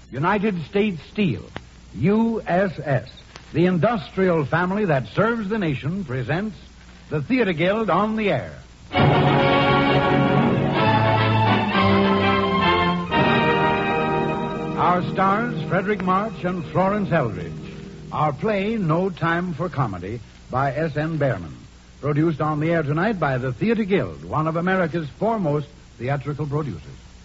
United States Steel, USS, the industrial family that serves the nation, presents the Theater Guild on the Air. Our stars, Frederick March and Florence Eldridge. Our play, No Time for Comedy, by S.N. Behrman. Produced on the air tonight by the Theater Guild, one of America's foremost theatrical producers.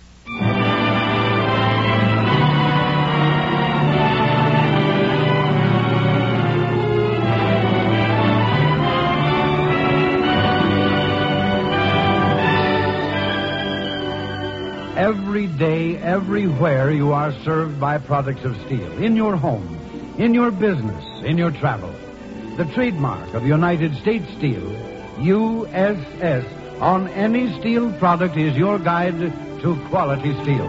Every day, everywhere, you are served by products of steel. In your home, in your business, in your travel. The trademark of United States Steel, USS, on any steel product is your guide to quality steel.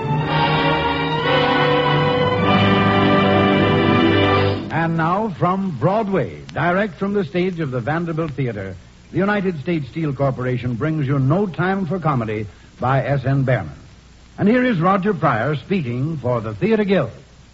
And now, from Broadway, direct from the stage of the Vanderbilt Theater, the United States Steel Corporation brings you No Time for Comedy by S.N. Behrman. And here is Roger Pryor speaking for the Theater Guild.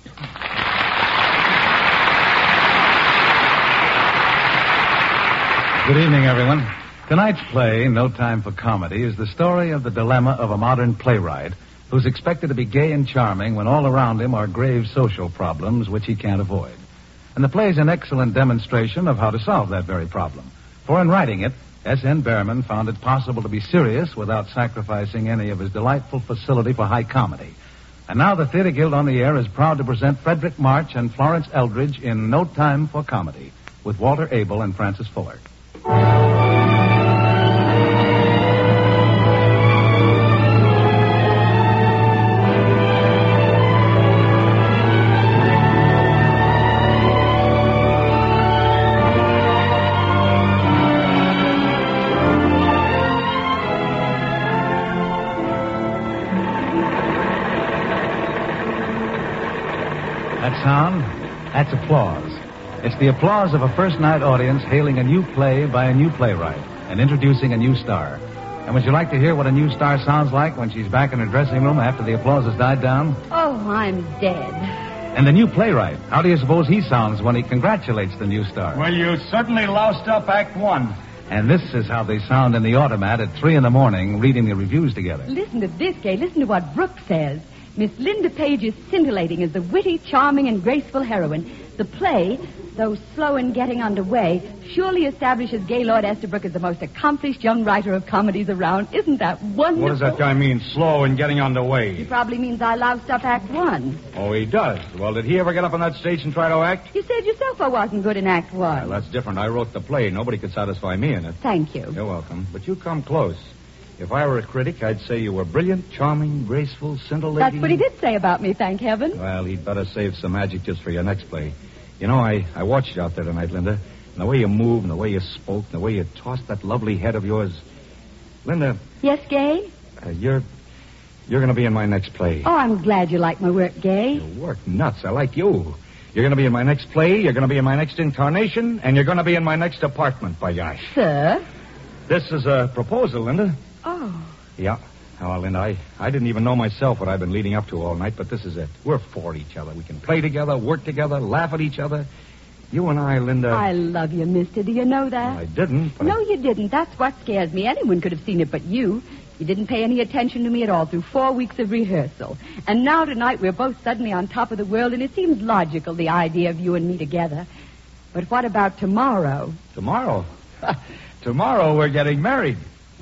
Good evening, everyone. Tonight's play, No Time for Comedy, is the story of the dilemma of a modern playwright who's expected to be gay and charming when all around him are grave social problems which he can't avoid. And the play is an excellent demonstration of how to solve that very problem. For in writing it, S.N. Behrman found it possible to be serious without sacrificing any of his delightful facility for high comedy. And now the Theater Guild on the Air is proud to present Frederick March and Florence Eldridge in No Time for Comedy with Walter Abel and Francis Fuller. That sound, that's applause. It's the applause of a first-night audience hailing a new play by a new playwright and introducing a new star. And would you like to hear what a new star sounds like when she's back in her dressing room after the applause has died down? Oh, I'm dead. And the new playwright, how do you suppose he sounds when he congratulates the new star? Well, you certainly loused up Act One. And this is how they sound in the automat at 3 a.m, reading the reviews together. Listen to this, Gay. Listen to what Brooke says. Miss Linda Page is scintillating as the witty, charming, and graceful heroine. The play, though slow in getting underway, surely establishes Gaylord Estabrook as the most accomplished young writer of comedies around. Isn't that wonderful? What does that guy mean, slow in getting underway? He probably means I loused up Act One. Oh, he does. Well, did he ever get up on that stage and try to act? You said yourself I wasn't good in Act One. Well, that's different. I wrote the play. Nobody could satisfy me in it. Thank you. You're welcome. But you come close. If I were a critic, I'd say you were brilliant, charming, graceful, scintillating. That's what he did say about me, thank heaven. Well, he'd better save some adjectives for your next play. You know, I watched you out there tonight, Linda. And the way you moved, and the way you spoke, and the way you tossed that lovely head of yours. Linda. Yes, Gay? You're going to be in my next play. Oh, I'm glad you like my work, Gay. Your work nuts. I like you. You're going to be in my next play, you're going to be in my next incarnation, and you're going to be in my next apartment, by gosh. Sir? This is a proposal, Linda. Oh. Yeah. Oh, Linda, I didn't even know myself what I've been leading up to all night, but this is it. We're for each other. We can play together, work together, laugh at each other. You and I, Linda... I love you, mister. Do you know that? Well, I didn't, but... No, you didn't. That's what scares me. Anyone could have seen it but you. You didn't pay any attention to me at all through 4 weeks of rehearsal. And now tonight we're both suddenly on top of the world, and it seems logical, the idea of you and me together. But what about tomorrow? Tomorrow? Tomorrow we're getting married.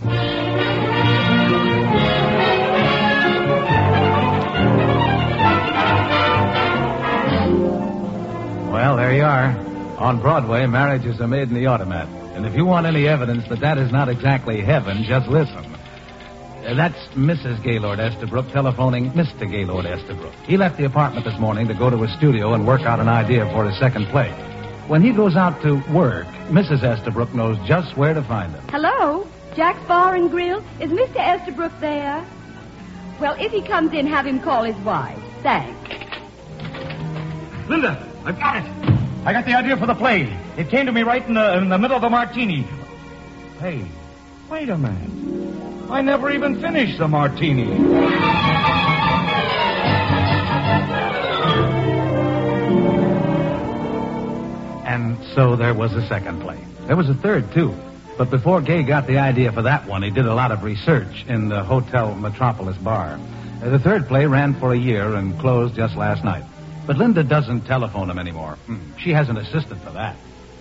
Well, there you are. On Broadway, marriage is a maid in the automat. And if you want any evidence that that is not exactly heaven, just listen. That's Mrs. Gaylord Estabrook telephoning Mr. Gaylord Estabrook. He left the apartment this morning to go to his studio and work out an idea for his second play. When he goes out to work, Mrs. Estabrook knows just where to find him. Hello? Jack's Bar and Grill? Is Mr. Estabrook there? Well, if he comes in, have him call his wife. Thanks. Linda, I've got it. I got the idea for the play. It came to me right in the middle of a martini. Hey, wait a minute. I never even finished the martini. And so there was a second play. There was a third, too. But before Gay got the idea for that one, he did a lot of research in the Hotel Metropolis bar. The third play ran for a year and closed just last night. But Linda doesn't telephone him anymore. She has an assistant for that.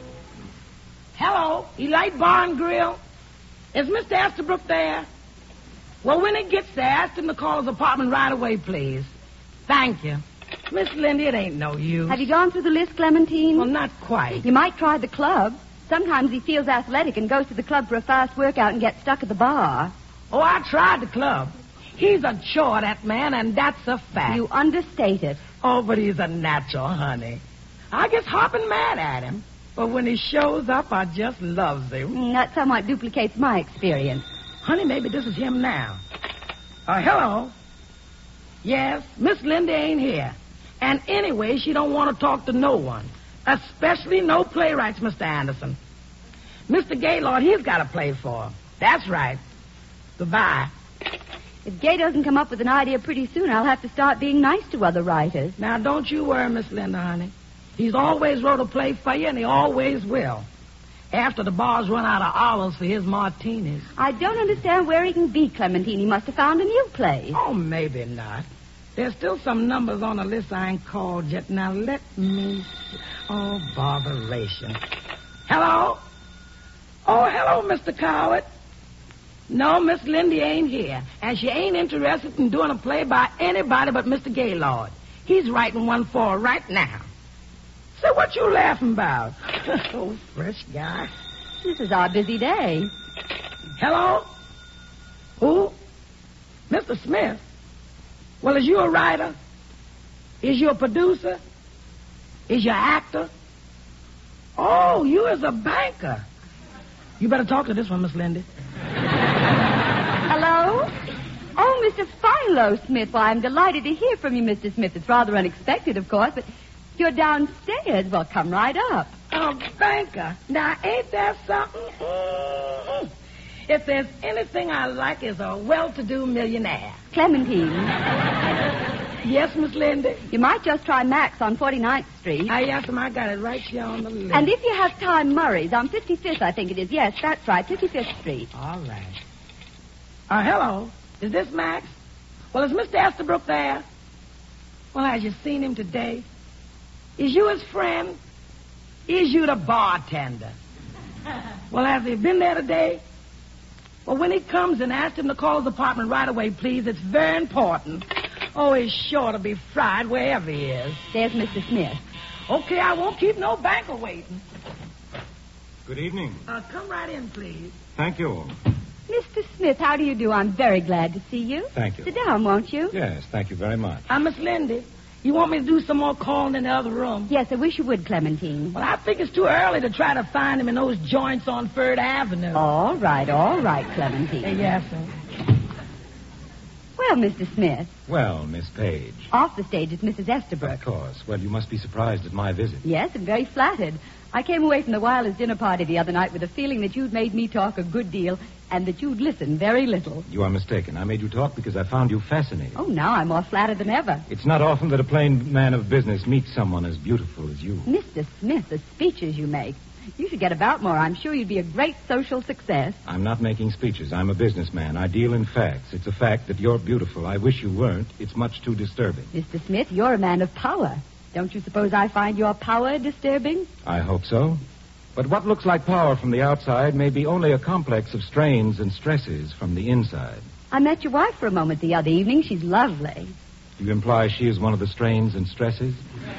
Hello, Elite Bar and Grill. Is Mr. Estabrook there? Well, when he gets there, ask him to call his apartment right away, please. Thank you. Miss Lindy, it ain't no use. Have you gone through the list, Clementine? Well, not quite. You might try the club. Sometimes he feels athletic and goes to the club for a fast workout and gets stuck at the bar. Oh, I tried the club. He's a chore, that man, and that's a fact. You understate it. Oh, but he's a natural, honey. I get hopping mad at him. But when he shows up, I just loves him. That somewhat duplicates my experience. Honey, maybe this is him now. Hello. Yes, Miss Lindy ain't here. And anyway, she don't want to talk to no one. Especially no playwrights, Mr. Anderson. Mr. Gaylord, he's got a play for her. That's right. Goodbye. If Gay doesn't come up with an idea pretty soon, I'll have to start being nice to other writers. Now, don't you worry, Miss Linda, honey. He's always wrote a play for you, and he always will. After the bars run out of olives for his martinis. I don't understand where he can be, Clementine. He must have found a new place. Oh, maybe not. There's still some numbers on the list I ain't called yet. Now, let me see. Oh, botheration. Hello? Oh, hello, Mr. Coward. No, Miss Lindy ain't here. And she ain't interested in doing a play by anybody but Mr. Gaylord. He's writing one for her right now. So what you laughing about? Oh, fresh guy. This is our busy day. Hello? Who? Mr. Smith? Well, is you a writer? Is you a producer? Is you an actor? Oh, you is a banker. You better talk to this one, Miss Lindy. Hello? Oh, Mr. Philo Smith. Well, I'm delighted to hear from you, Mr. Smith. It's rather unexpected, of course, but you're downstairs. Well, come right up. A banker. Now, ain't that something? Mm-hmm. If there's anything I like, is a well-to-do millionaire. Clementine. Yes, Miss Lindy? You might just try Max on 49th Street. Yes, ma'am. I got it right here on the list. And if you have time, Murray's on 55th, I think it is. Yes, that's right, 55th Street. All right. Hello. Is this Max? Well, is Mr. Estabrook there? Well, has you seen him today? Is you his friend? Is you the bartender? Well, has he been there today? Well, when he comes and ask him to call his apartment right away, please. It's very important. Oh, he's sure to be fried wherever he is. There's Mr. Smith. Okay, I won't keep no banker waiting. Good evening. Come right in, please. Thank you. Mr. Smith, how do you do? I'm very glad to see you. Thank you. Sit down, won't you? Yes, thank you very much. Miss Lindy, you want me to do some more calling in the other room? Yes, I wish you would, Clementine. Well, I think it's too early to try to find him in those joints on 3rd Avenue. All right, Clementine. Yes, sir. Well, Mr. Smith. Well, Miss Page. Off the stage is Mrs. Estabrook. Of course. Well, you must be surprised at my visit. Yes, and very flattered. I came away from the Wilders dinner party the other night with a feeling that you'd made me talk a good deal and that you'd listen very little. You are mistaken. I made you talk because I found you fascinating. Oh, now I'm more flattered than ever. It's not often that a plain man of business meets someone as beautiful as you. Mr. Smith, the speeches you make. You should get about more. I'm sure you'd be a great social success. I'm not making speeches. I'm a businessman. I deal in facts. It's a fact that you're beautiful. I wish you weren't. It's much too disturbing. Mr. Smith, you're a man of power. Don't you suppose I find your power disturbing? I hope so. But what looks like power from the outside may be only a complex of strains and stresses from the inside. I met your wife for a moment the other evening. She's lovely. Do you imply she is one of the strains and stresses?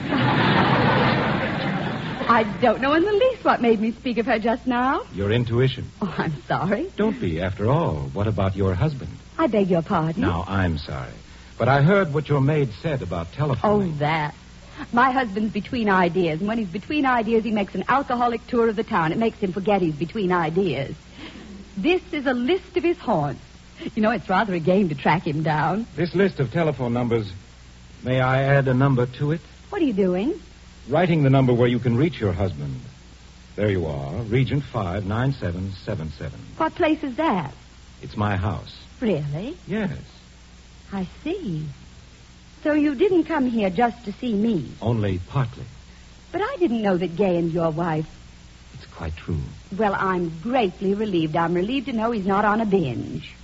I don't know in the least what made me speak of her just now. Your intuition. Oh, I'm sorry. Don't be. After all, what about your husband? I beg your pardon. Now, I'm sorry. But I heard what your maid said about telephoning. Oh, that. My husband's between ideas, and when he's between ideas, he makes an alcoholic tour of the town. It makes him forget he's between ideas. This is a list of his haunts. You know, it's rather a game to track him down. This list of telephone numbers, may I add a number to it? What are you doing? Writing the number where you can reach your husband. There you are, Regent 59777. What place is that? It's my house. Really? Yes. I see. So you didn't come here just to see me? Only partly. But I didn't know that Gay and your wife... It's quite true. Well, I'm greatly relieved. I'm relieved to know he's not on a binge.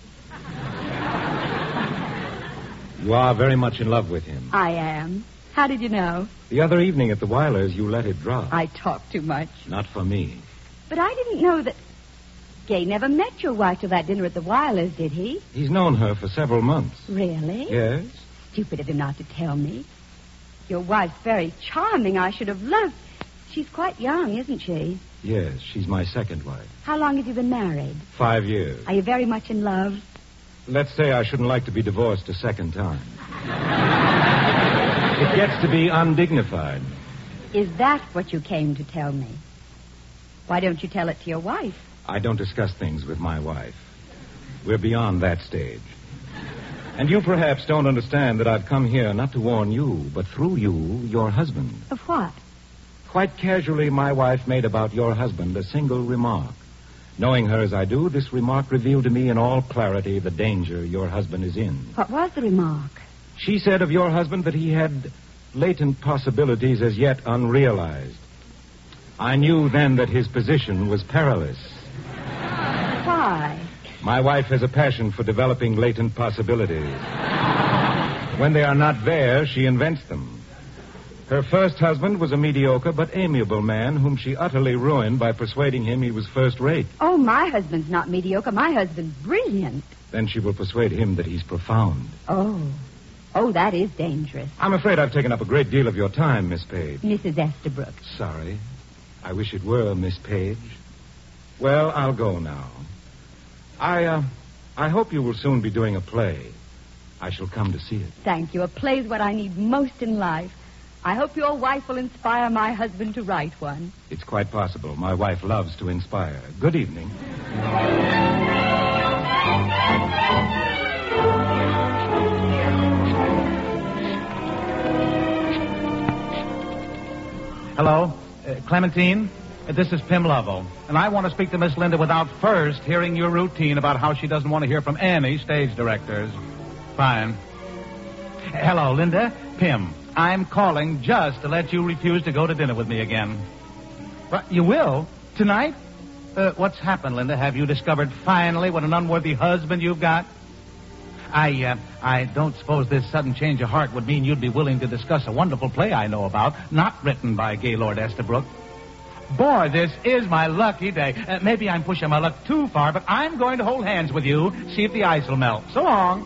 You are very much in love with him. I am. How did you know? The other evening at the Weilers, you let it drop. I talk too much. Not for me. But I didn't know that... Gay never met your wife till that dinner at the Weilers, did he? He's known her for several months. Really? Yes? Stupid of him not to tell me. Your wife's very charming. I should have loved... She's quite young, isn't she? Yes, she's my second wife. How long have you been married? 5 years. Are you very much in love? Let's say I shouldn't like to be divorced a second time. It gets to be undignified. Is that what you came to tell me? Why don't you tell it to your wife? I don't discuss things with my wife. We're beyond that stage. And you perhaps don't understand that I've come here not to warn you, but through you, your husband. Of what? Quite casually, my wife made about your husband a single remark. Knowing her as I do, this remark revealed to me in all clarity the danger your husband is in. What was the remark? She said of your husband that he had latent possibilities as yet unrealized. I knew then that his position was perilous. Why? My wife has a passion for developing latent possibilities. When they are not there, she invents them. Her first husband was a mediocre but amiable man whom she utterly ruined by persuading him he was first-rate. Oh, my husband's not mediocre. My husband's brilliant. Then she will persuade him that he's profound. Oh, that is dangerous. I'm afraid I've taken up a great deal of your time, Miss Page. Mrs. Estabrook. Sorry. I wish it were Miss Page. Well, I'll go now. I hope you will soon be doing a play. I shall come to see it. Thank you. A play's what I need most in life. I hope your wife will inspire my husband to write one. It's quite possible. My wife loves to inspire. Good evening. Hello? Clementine? This is Pim Lovell. And I want to speak to Miss Linda without first hearing your routine about how she doesn't want to hear from any stage directors. Fine. Hello, Linda. Pim. I'm calling just to let you refuse to go to dinner with me again. But you will? Tonight? What's happened, Linda? Have you discovered finally what an unworthy husband you've got? I don't suppose this sudden change of heart would mean you'd be willing to discuss a wonderful play I know about, not written by Gaylord Estabrook. Boy, this is my lucky day. Maybe I'm pushing my luck too far, but I'm going to hold hands with you, see if the ice will melt. So long.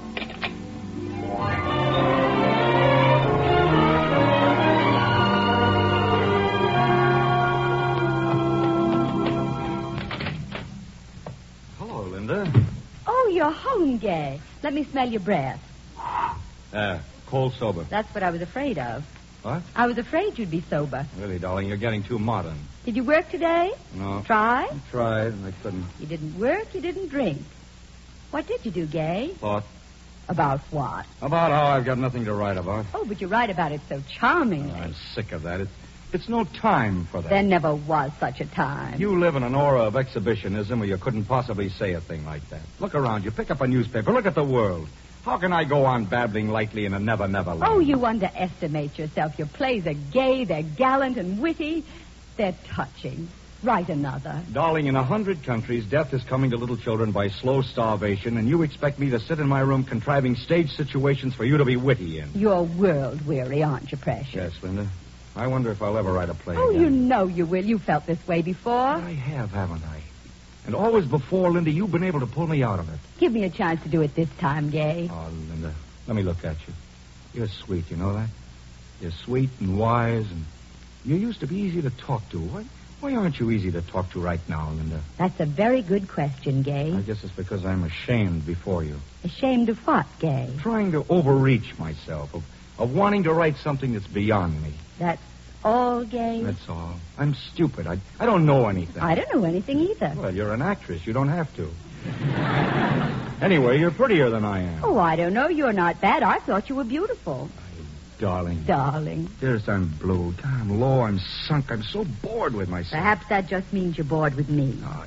Hello, Linda. Oh, you're home, Gay. Let me smell your breath. Cold sober. That's what I was afraid of. What? I was afraid you'd be sober. Really, darling, you're getting too modern. Did you work today? No. Try? I tried, and I couldn't. You didn't work, you didn't drink. What did you do, Gay? Thought. About what? About how I've got nothing to write about. Oh, but you write about it so charmingly. I'm sick of that. It's no time for that. There never was such a time. You live in an aura of exhibitionism where you couldn't possibly say a thing like that. Look around you. Pick up a newspaper. Look at the world. How can I go on babbling lightly in a never-never land? Oh, you underestimate yourself. Your plays are gay, they're gallant and witty. They're touching. Write another. Darling, in 100 countries, death is coming to little children by slow starvation, and you expect me to sit in my room contriving stage situations for you to be witty in. You're world-weary, aren't you, Precious? Yes, Linda. I wonder if I'll ever write a play Oh, again. you know you will. You felt this way before. I have, haven't I? And always before, Linda, you've been able to pull me out of it. Give me a chance to do it this time, Gay. Oh, Linda, let me look at you. You're sweet, you know that? You're sweet and wise, and you used to be easy to talk to. Why aren't you easy to talk to right now, Linda? That's a very good question, Gay. I guess it's because I'm ashamed before you. Ashamed of what, Gay? Trying to overreach myself, of wanting to write something that's beyond me. That's all, Gay? That's all. I'm stupid. I don't know anything. I don't know anything either. Well, you're an actress. You don't have to. Anyway, you're prettier than I am. Oh, I don't know. You're not bad. I thought you were beautiful. Darling. Darling. Dearest, I'm blue. I'm low. I'm sunk. I'm so bored with myself. Perhaps that just means you're bored with me. Oh, you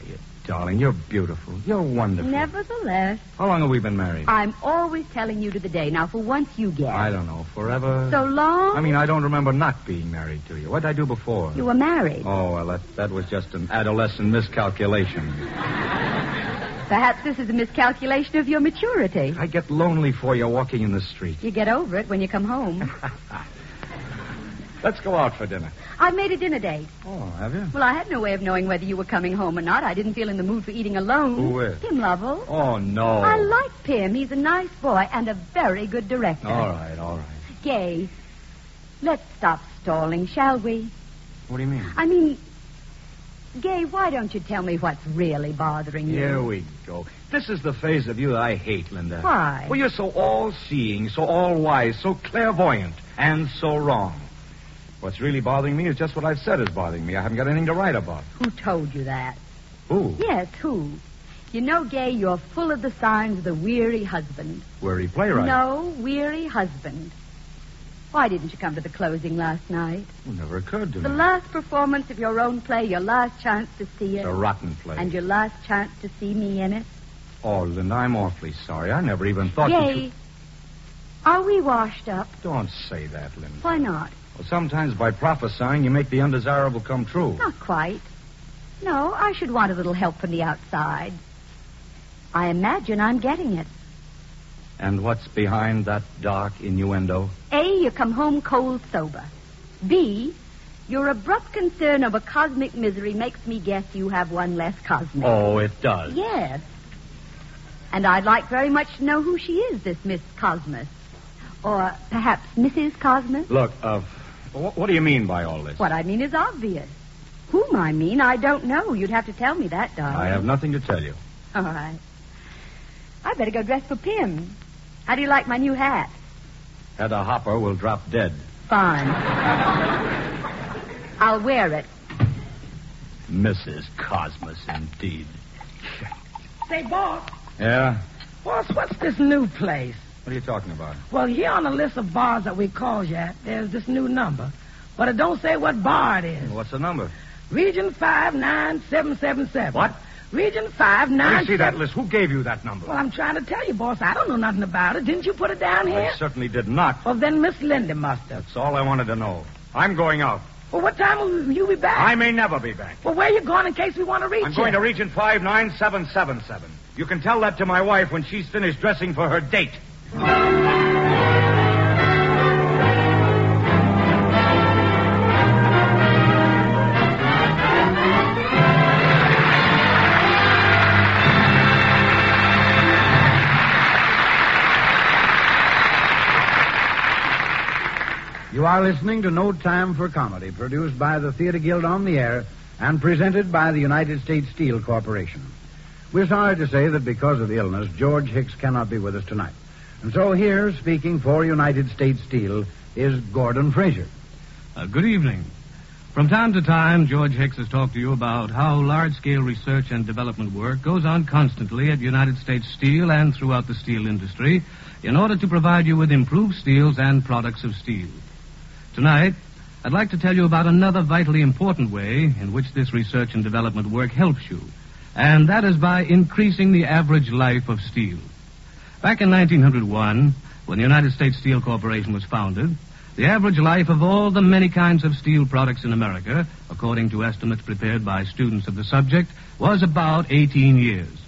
darling, you're beautiful. You're wonderful. Nevertheless, How long have we been married? I'm always telling you to the day. Now, for once, you guess. I don't know. Forever? So long? I mean, I don't remember not being married to you. What did I do before? You were married. Oh, well, that was just an adolescent miscalculation. Perhaps this is a miscalculation of your maturity. I get lonely for you walking in the street. You get over it when you come home. Let's go out for dinner. I've made a dinner date. Oh, have you? Well, I had no way of knowing whether you were coming home or not. I didn't feel in the mood for eating alone. Who with? Pim Lovell. Oh, no. I like Pim. He's a nice boy and a very good director. All right. Gay, let's stop stalling, shall we? What do you mean? I mean, Gay, why don't you tell me what's really bothering you? Here we go. This is the phase of you that I hate, Linda. Why? Well, you're so all-seeing, so all-wise, so clairvoyant, and so wrong. What's really bothering me is just what I've said is bothering me. I haven't got anything to write about. Who told you that? Who? Yes, who? You know, Gay, you're full of the signs of the weary husband. Weary playwright? No, weary husband. Why didn't you come to the closing last night? It never occurred to The me. last performance of your own play, your last chance to see it. It's a rotten play. And your last chance to see me in it. Oh, Linda, I'm awfully sorry. I never even thought Gay, are we washed up? Don't say that, Linda. Why not? Well, sometimes by prophesying, you make the undesirable come true. Not quite. No, I should want a little help from the outside. I imagine I'm getting it. And what's behind that dark innuendo? A, you come home cold sober. B, your abrupt concern over cosmic misery makes me guess you have one less cosmic. Oh, it does. Yes. And I'd like very much to know who she is, this Miss Cosmos. Or perhaps Mrs. Cosmos. Look, what do you mean by all this? What I mean is obvious. Whom I mean, I don't know. You'd have to tell me that, darling. I have nothing to tell you. All right. I better go dress for Pim. How do you like my new hat? Hedda Hopper will drop dead. Fine. I'll wear it. Mrs. Cosmos, indeed. Say, boss. Yeah? Boss, what's this new place? What are you talking about? Well, here on the list of bars that we called you at, there's this new number. But it don't say what bar it is. What's the number? Region 59777. What? Region Let me 597. see that list. Who gave you that number? Well, I'm trying to tell you, boss. I don't know nothing about it. Didn't you put it down here? I certainly did not. Well, then Miss Linda must have. That's all I wanted to know. I'm going out. Well, what time will you be back? I may never be back. Well, where you going in case we want to reach I'm you? going to Region 59777. You can tell that to my wife when she's finished dressing for her date. You are listening to No Time for Comedy, produced by the Theater Guild on the Air and presented by the United States Steel Corporation. We're sorry to say that because of illness, George Hicks cannot be with us tonight. And so here, speaking for United States Steel, is Gordon Fraser. Good evening. From time to time, George Hicks has talked to you about how large-scale research and development work goes on constantly at United States Steel and throughout the steel industry in order to provide you with improved steels and products of steel. Tonight, I'd like to tell you about another vitally important way in which this research and development work helps you, and that is by increasing the average life of steel. Back in 1901, when the United States Steel Corporation was founded, the average life of all the many kinds of steel products in America, according to estimates prepared by students of the subject, was about 18 years.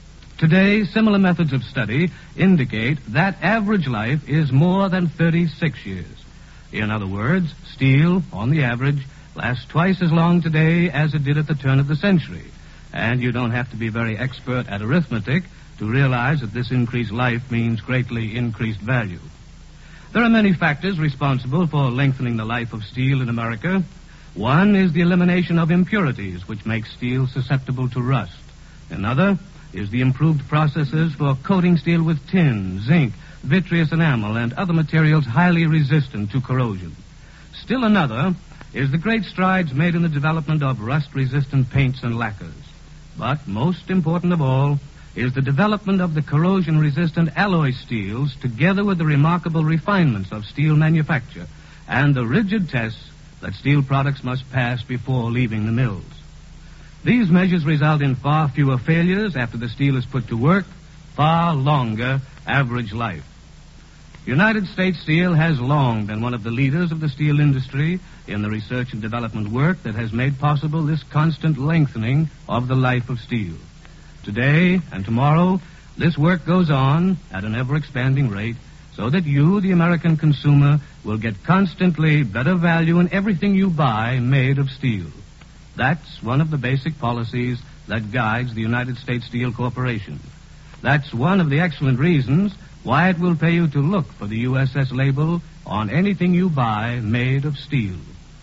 Today, similar methods of study indicate that average life is more than 36 years. In other words, steel, on the average, lasts twice as long today as it did at the turn of the century. And you don't have to be very expert at arithmetic to realize that this increased life means greatly increased value. There are many factors responsible for lengthening the life of steel in America. One is the elimination of impurities, which make steel susceptible to rust. Another is the improved processes for coating steel with tin, zinc, vitreous enamel, and other materials highly resistant to corrosion. Still another is the great strides made in the development of rust-resistant paints and lacquers. But most important of all is the development of the corrosion-resistant alloy steels together with the remarkable refinements of steel manufacture and the rigid tests that steel products must pass before leaving the mills. These measures result in far fewer failures after the steel is put to work, far longer average life. United States Steel has long been one of the leaders of the steel industry in the research and development work that has made possible this constant lengthening of the life of steel. Today and tomorrow, this work goes on at an ever-expanding rate so that you, the American consumer, will get constantly better value in everything you buy made of steel. That's one of the basic policies that guides the United States Steel Corporation. That's one of the excellent reasons why it will pay you to look for the USS label on anything you buy made of steel.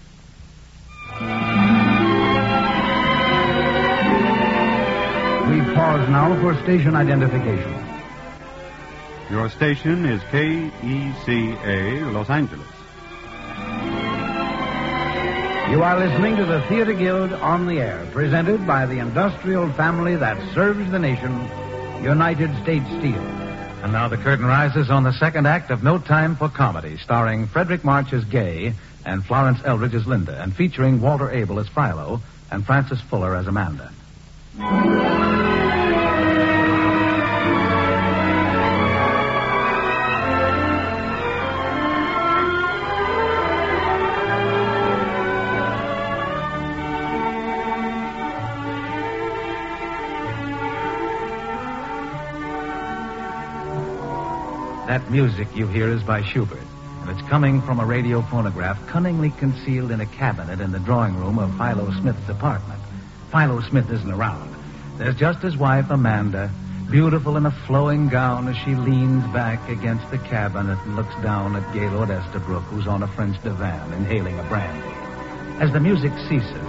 We pause now for station identification. Your station is KECA, Los Angeles. You are listening to the Theater Guild on the Air, presented by the industrial family that serves the nation, United States Steel. And now the curtain rises on the second act of No Time for Comedy, starring Frederick March as Gay and Florence Eldridge as Linda, and featuring Walter Abel as Philo and Francis Fuller as Amanda. That music you hear is by Schubert, and it's coming from a radio phonograph cunningly concealed in a cabinet in the drawing room of Philo Smith's apartment. Philo Smith isn't around. There's just his wife, Amanda, beautiful in a flowing gown as she leans back against the cabinet and looks down at Gaylord Estabrook, who's on a French divan inhaling a brandy. As the music ceases...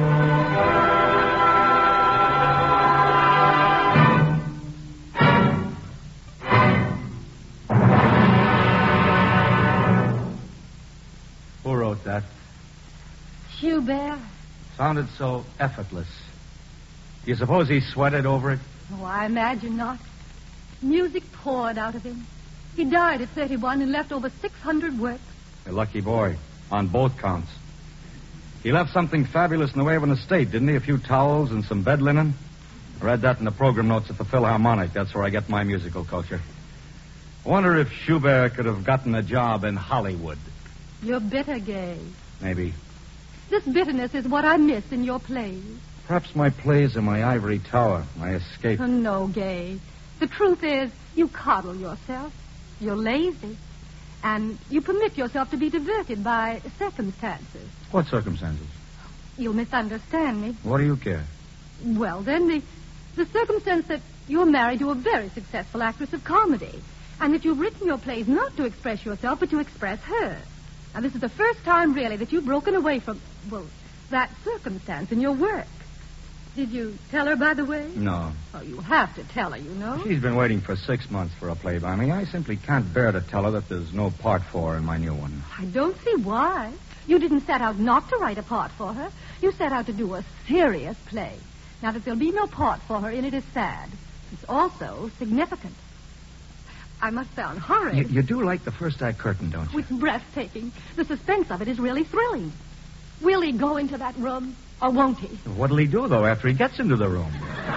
Who wrote that? Schubert. Sounded so effortless. Do you suppose he sweated over it? Oh, I imagine not. Music poured out of him. He died at 31 and left over 600 works. A lucky boy, on both counts. He left something fabulous in the way of an estate, didn't he? A few towels and some bed linen. I read that in the program notes at the Philharmonic. That's where I get my musical culture. I wonder if Schubert could have gotten a job in Hollywood. You're bitter, Gay. Maybe. This bitterness is what I miss in your plays. Perhaps my plays are my ivory tower, my escape. Oh, no, Gay. The truth is, you coddle yourself. You're lazy. And you permit yourself to be diverted by circumstances. What circumstances? You'll misunderstand me. What do you care? Well, then, the circumstance that you're married to a very successful actress of comedy, and that you've written your plays not to express yourself, but to express her. Now, this is the first time, really, that you've broken away from, well, that circumstance in your work. Did you tell her, by the way? No. Oh, you have to tell her, you know. She's been waiting for 6 months for a play by me. I simply can't bear to tell her that there's no part for her in my new one. I don't see why. You didn't set out not to write a part for her. You set out to do a serious play. Now, that there'll be no part for her in it is sad. It's also significant. I must sound horrid. You do like the first act curtain, don't you? It's breathtaking. The suspense of it is really thrilling. Will he go into that room, or won't he? What'll he do, though, after he gets into the room?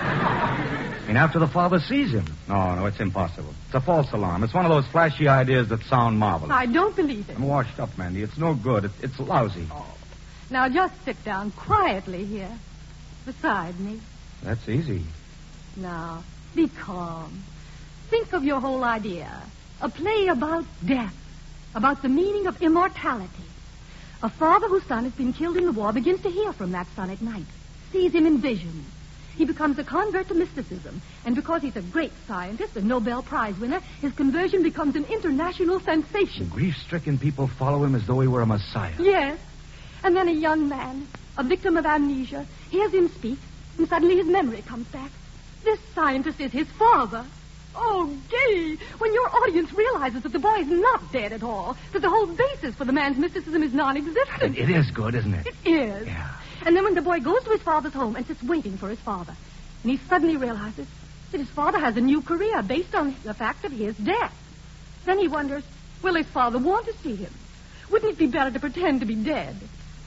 I mean, after the father sees him. No, it's impossible. It's a false alarm. It's one of those flashy ideas that sound marvelous. I don't believe it. I'm washed up, Mandy. It's no good. It's lousy. Oh. Now, just sit down quietly here, beside me. That's easy. Now, be calm. Think of your whole idea. A play about death, about the meaning of immortality. A father whose son has been killed in the war begins to hear from that son at night, sees him in visions. He becomes a convert to mysticism, and because he's a great scientist, a Nobel Prize winner, his conversion becomes an international sensation. Grief-stricken people follow him as though he were a messiah. Yes. And then a young man, a victim of amnesia, hears him speak, and suddenly his memory comes back. This scientist is his father. Oh, Gay, when your audience realizes that the boy is not dead at all, that the whole basis for the man's mysticism is non-existent. It is good, isn't it? It is. Yeah. And then when the boy goes to his father's home and sits waiting for his father, and he suddenly realizes that his father has a new career based on the fact of his death. Then he wonders, will his father want to see him? Wouldn't it be better to pretend to be dead?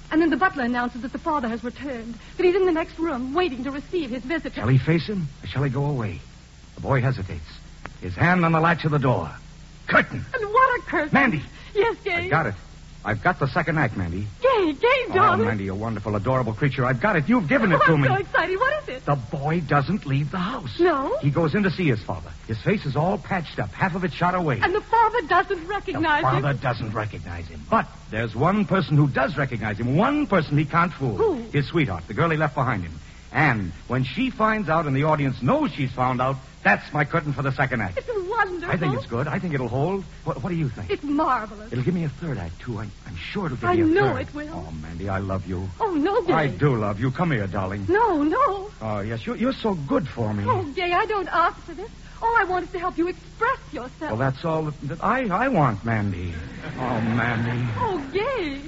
And then the butler announces that the father has returned, that he's in the next room, waiting to receive his visitor. Shall he face him, or shall he go away? The boy hesitates. His hand on the latch of the door. Curtain! And what a curtain! Mandy! Yes, Gay? I've got it. I've got the second act, Mandy. Gay, Oh, darling. Mandy, you wonderful, adorable creature. I've got it. You've given it to I'm me. so excited. What is it? The boy doesn't leave the house. No? He goes in to see his father. His face is all patched up, half of it shot away. And the father doesn't recognize The father him? doesn't recognize him. But there's one person who does recognize him. One person he can't fool. Who? His sweetheart, the girl he left behind him. And when she finds out and the audience knows she's found out, that's my curtain for the second act. It's wonderful. I think it's good. I think it'll hold. What do you think? It's marvelous. It'll give me a third act, too. I'm sure it'll give I me a third. know it will. Oh, Mandy, I love you. Oh, no, Gay. I do love you. Come here, darling. No. Oh, yes, you're so good for me. Oh, Gay, I don't ask for this. All I want is to help you express yourself. Well, that's all that I want, Mandy. Oh, Mandy. Oh, Gay.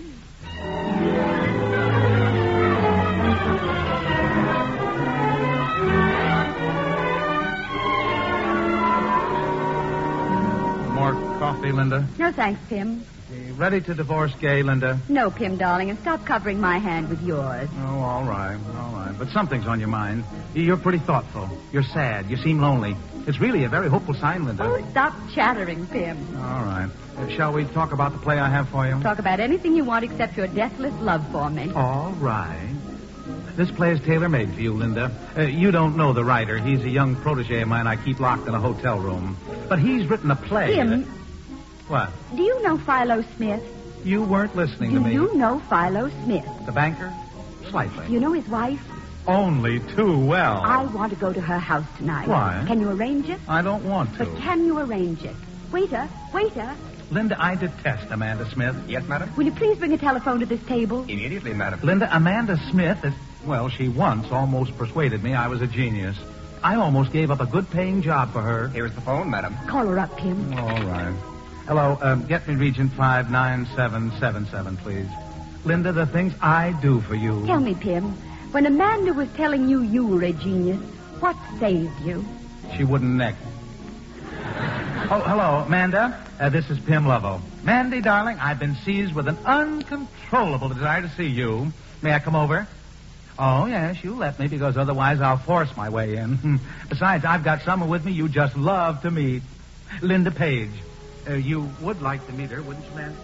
More coffee, Linda? No, thanks, Pim. You ready to divorce Gay, Linda? No, Pim, darling, and stop covering my hand with yours. Oh, all right. But something's on your mind. You're pretty thoughtful. You're sad. You seem lonely. It's really a very hopeful sign, Linda. Oh, stop chattering, Pim. All right. Shall we talk about the play I have for you? Talk about anything you want except your deathless love for me. All right. This play is tailor-made for you, Linda. You don't know the writer. He's a young protege of mine I keep locked in a hotel room. But he's written a play. Pim. What? Do you know Philo Smith? You weren't listening Do to me. you know Philo Smith? The banker? Slightly. You know his wife? Only too well. I want to go to her house tonight. Why? Can you arrange it? I don't want to. But can you arrange it? Waiter. Linda, I detest Amanda Smith. Yes, madam? Will you please bring a telephone to this table? Immediately, madam. Linda, Amanda Smith is... Well, she once almost persuaded me I was a genius. I almost gave up a good-paying job for her. Here's the phone, madam. Call her up, Pim. All right. Hello, get me Regent 59777, please. Linda, the things I do for you. Tell me, Pim, when Amanda was telling you you were a genius, what saved you? She wouldn't neck. Oh, hello, Amanda. This is Pim Lovell. Mandy, darling, I've been seized with an uncontrollable desire to see you. May I come over? Oh, yes, you let me, because otherwise I'll force my way in. Besides, I've got someone with me you just love to meet. Linda Page. You would like to meet her, wouldn't you, Mandy?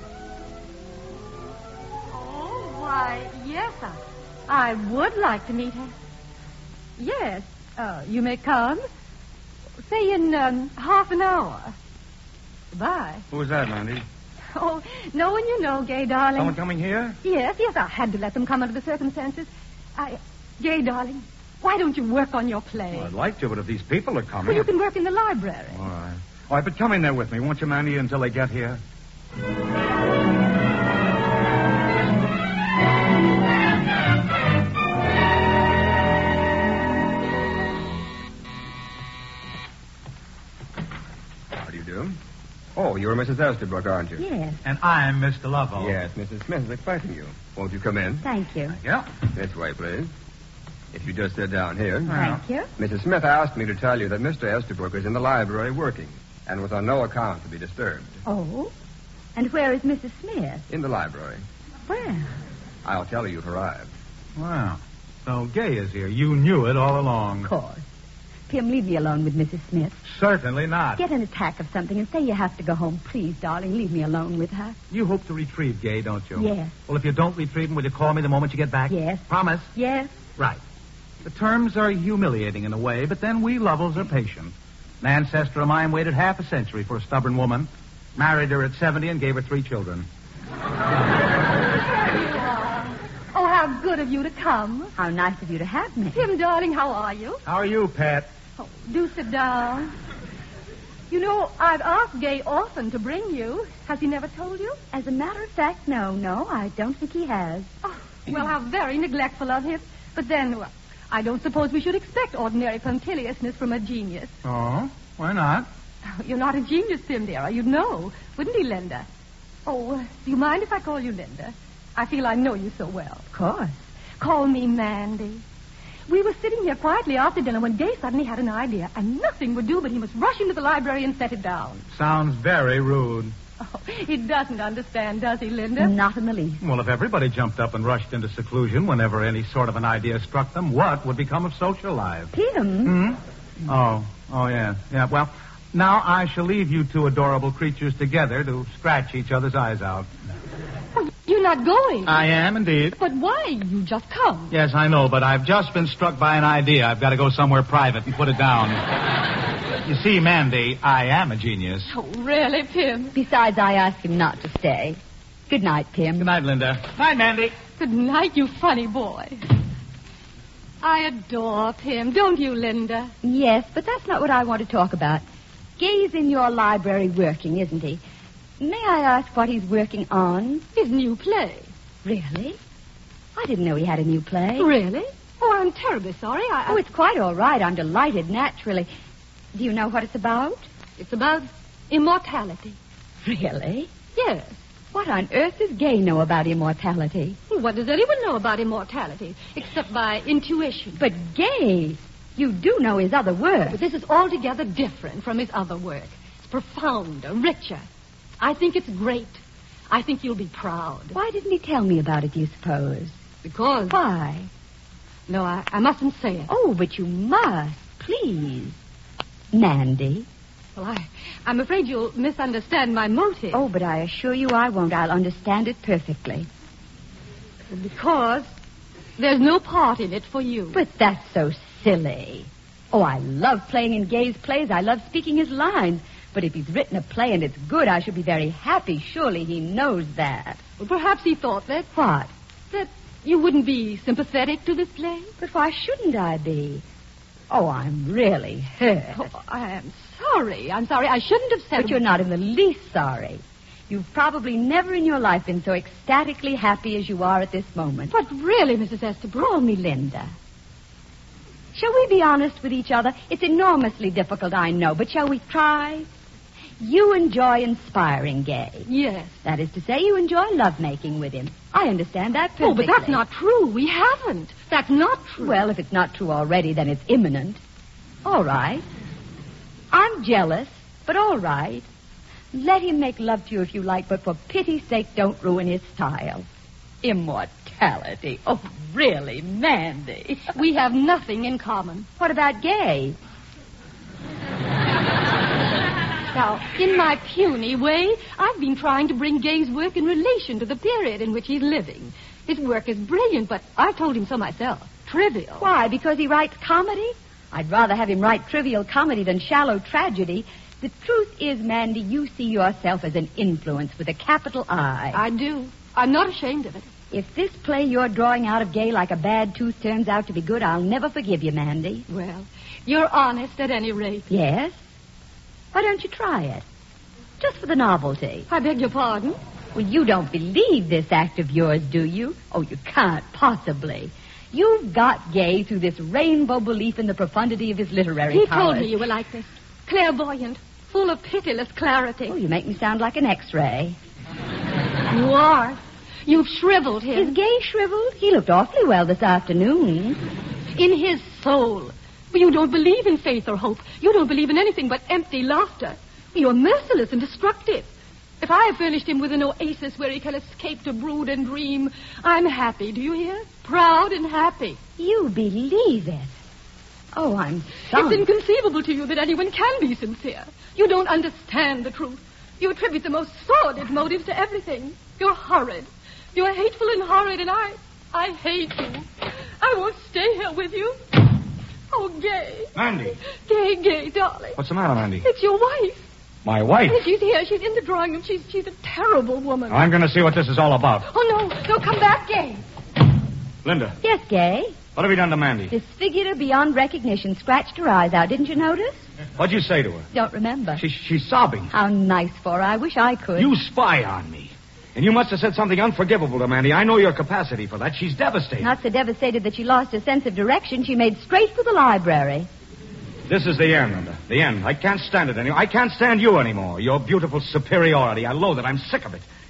Oh, why, yes, I would like to meet her. Yes, you may come. Say in half an hour. Goodbye. Who's that, Mandy? Oh, no one you know, Gay, darling. Someone coming here? Yes, I had to let them come under the circumstances. Gay, darling, why don't you work on your play? Well, I'd like to, but if these people are coming... Well, you can work in the library. All right. All right, but come in there with me, won't you, Mandy, until they get here? How do you do? Oh, you're Mrs. Estabrook, aren't you? Yes, And I'm Mr. Lovell. Yes, Mrs. Smith is expecting you. Won't you come in? thank you. Yeah. This way, please. If you just sit down here. Thank you. Mrs. Smith asked me to tell you that Mr. Estabrook is in the library working and was on no account to be disturbed. Oh? And where is Mrs. Smith? In the library. Where? I'll tell you you've arrived. Wow. So Gay is here. You knew it all along. Of course. Pim, leave me alone with Mrs. Smith. Certainly not. Get an attack of something and say you have to go home. Please, darling, leave me alone with her. You hope to retrieve Gay, don't you? Yes. Well, if you don't retrieve him, will you call me the moment you get back? Yes. Promise? Yes. Right. The terms are humiliating in a way, but then we Lovells are patient. An ancestor of mine waited half a century for a stubborn woman, married her at 70, and gave her 3 children. Oh, how good of you to come. How nice of you to have me. Tim, darling, how are you? How are you, Pat? Oh, do sit down. You know, I've asked Gay often to bring you. Has he never told you? As a matter of fact, no, I don't think he has. Oh, well, how very neglectful of him. But then, well, I don't suppose we should expect ordinary punctiliousness from a genius. Oh, why not? You're not a genius, Tim, dear. You'd know. Wouldn't he, Linda? Oh, do you mind if I call you Linda? I feel I know you so well. Of course. Call me Mandy. We were sitting here quietly after dinner when Gay suddenly had an idea, and nothing would do but he must rush into the library and set it down. Sounds very rude. Oh, he doesn't understand, does he, Linda? Not in the least. Well, if everybody jumped up and rushed into seclusion whenever any sort of an idea struck them, what would become of social life? Tim? Oh, yeah. Yeah, well, now I shall leave you two adorable creatures together to scratch each other's eyes out. Oh, you're not going. I am, indeed. But why? You just come. Yes, I know, but I've just been struck by an idea. I've got to go somewhere private and put it down. You see, Mandy, I am a genius. Oh, really, Pim? Besides, I asked him not to stay. Good night, Pim. Good night, Linda. Night, Mandy. Good night, you funny boy. I adore Pim, don't you, Linda? Yes, but that's not what I want to talk about. Gay's in your library working, isn't he? May I ask what he's working on? His new play. Really? I didn't know he had a new play. Really? Oh, I'm terribly sorry. Oh, it's quite all right. I'm delighted, naturally. Do you know what it's about? It's about immortality. Really? Yes. What on earth does Gay know about immortality? What does anyone know about immortality, except by intuition? But Gay, you do know his other work. But this is altogether different from his other work. It's profounder, richer. I think it's great. I think you'll be proud. Why didn't he tell me about it, do you suppose? Because... Why? No, I mustn't say it. Oh, but you must. Please. Mandy. Well, I'm afraid you'll misunderstand my motive. Oh, but I assure you I won't. I'll understand it perfectly. Because there's no part in it for you. But that's so silly. Oh, I love playing in Gay's plays. I love speaking his lines. But if he's written a play and it's good, I shall be very happy. Surely he knows that. Well, perhaps he thought that... What? That you wouldn't be sympathetic to this play. But why shouldn't I be? Oh, I'm really hurt. Oh, I am sorry. I'm sorry. I shouldn't have said... But you're not in the least sorry. You've probably never in your life been so ecstatically happy as you are at this moment. But really, Mrs. Estabrook... Call me Linda. Shall we be honest with each other? It's enormously difficult, I know, but shall we try? You enjoy inspiring Gay. Yes. That is to say, you enjoy lovemaking with him. I understand that perfectly. Oh, but that's not true. We haven't. That's not true. Well, if it's not true already, then it's imminent. All right. I'm jealous, but all right. Let him make love to you if you like, but for pity's sake, don't ruin his style. Immortality. Oh, really, Mandy. We have nothing in common. What about Gay? Now, in my puny way, I've been trying to bring Gay's work in relation to the period in which he's living. His work is brilliant, but I've told him so myself. Trivial. Why, because he writes comedy? I'd rather have him write trivial comedy than shallow tragedy. The truth is, Mandy, you see yourself as an influence with a capital I. I do. I'm not ashamed of it. If this play you're drawing out of Gay like a bad tooth turns out to be good, I'll never forgive you, Mandy. Well, you're honest at any rate. Yes? Why don't you try it? Just for the novelty. I beg your pardon? Well, you don't believe this act of yours, do you? Oh, you can't possibly. You've got Gay through this rainbow belief in the profundity of his literary powers. He told me you were like this. Clairvoyant. Full of pitiless clarity. Oh, you make me sound like an X-ray. You are. You've shriveled him. Is Gay shriveled? He looked awfully well this afternoon. In his soul. You don't believe in faith or hope. You don't believe in anything but empty laughter. You're merciless and destructive. If I have furnished him with an oasis where he can escape to brood and dream, I'm happy, do you hear? Proud and happy. You believe it. Oh, I'm sorry. It's inconceivable to you that anyone can be sincere. You don't understand the truth. You attribute the most sordid motives to everything. You're horrid. You're hateful and horrid, and I hate you. I won't stay here with you. Oh, Gay. Mandy. Gay, darling. What's the matter, Mandy? It's your wife. My wife? And she's here. She's in the drawing room. She's a terrible woman. I'm going to see what this is all about. Oh, no, come back, Gay. Linda. Yes, Gay? What have you done to Mandy? Disfigured her beyond recognition, scratched her eyes out. Didn't you notice? What'd you say to her? Don't remember. She's sobbing. How nice for her. I wish I could. You spy on me. And you must have said something unforgivable to Mandy. I know your capacity for that. She's devastated. Not so devastated that she lost her sense of direction. She made straight for the library. This is the end, Linda. The end. I can't stand it anymore. I can't stand you anymore. Your beautiful superiority. I loathe it. I'm sick of it.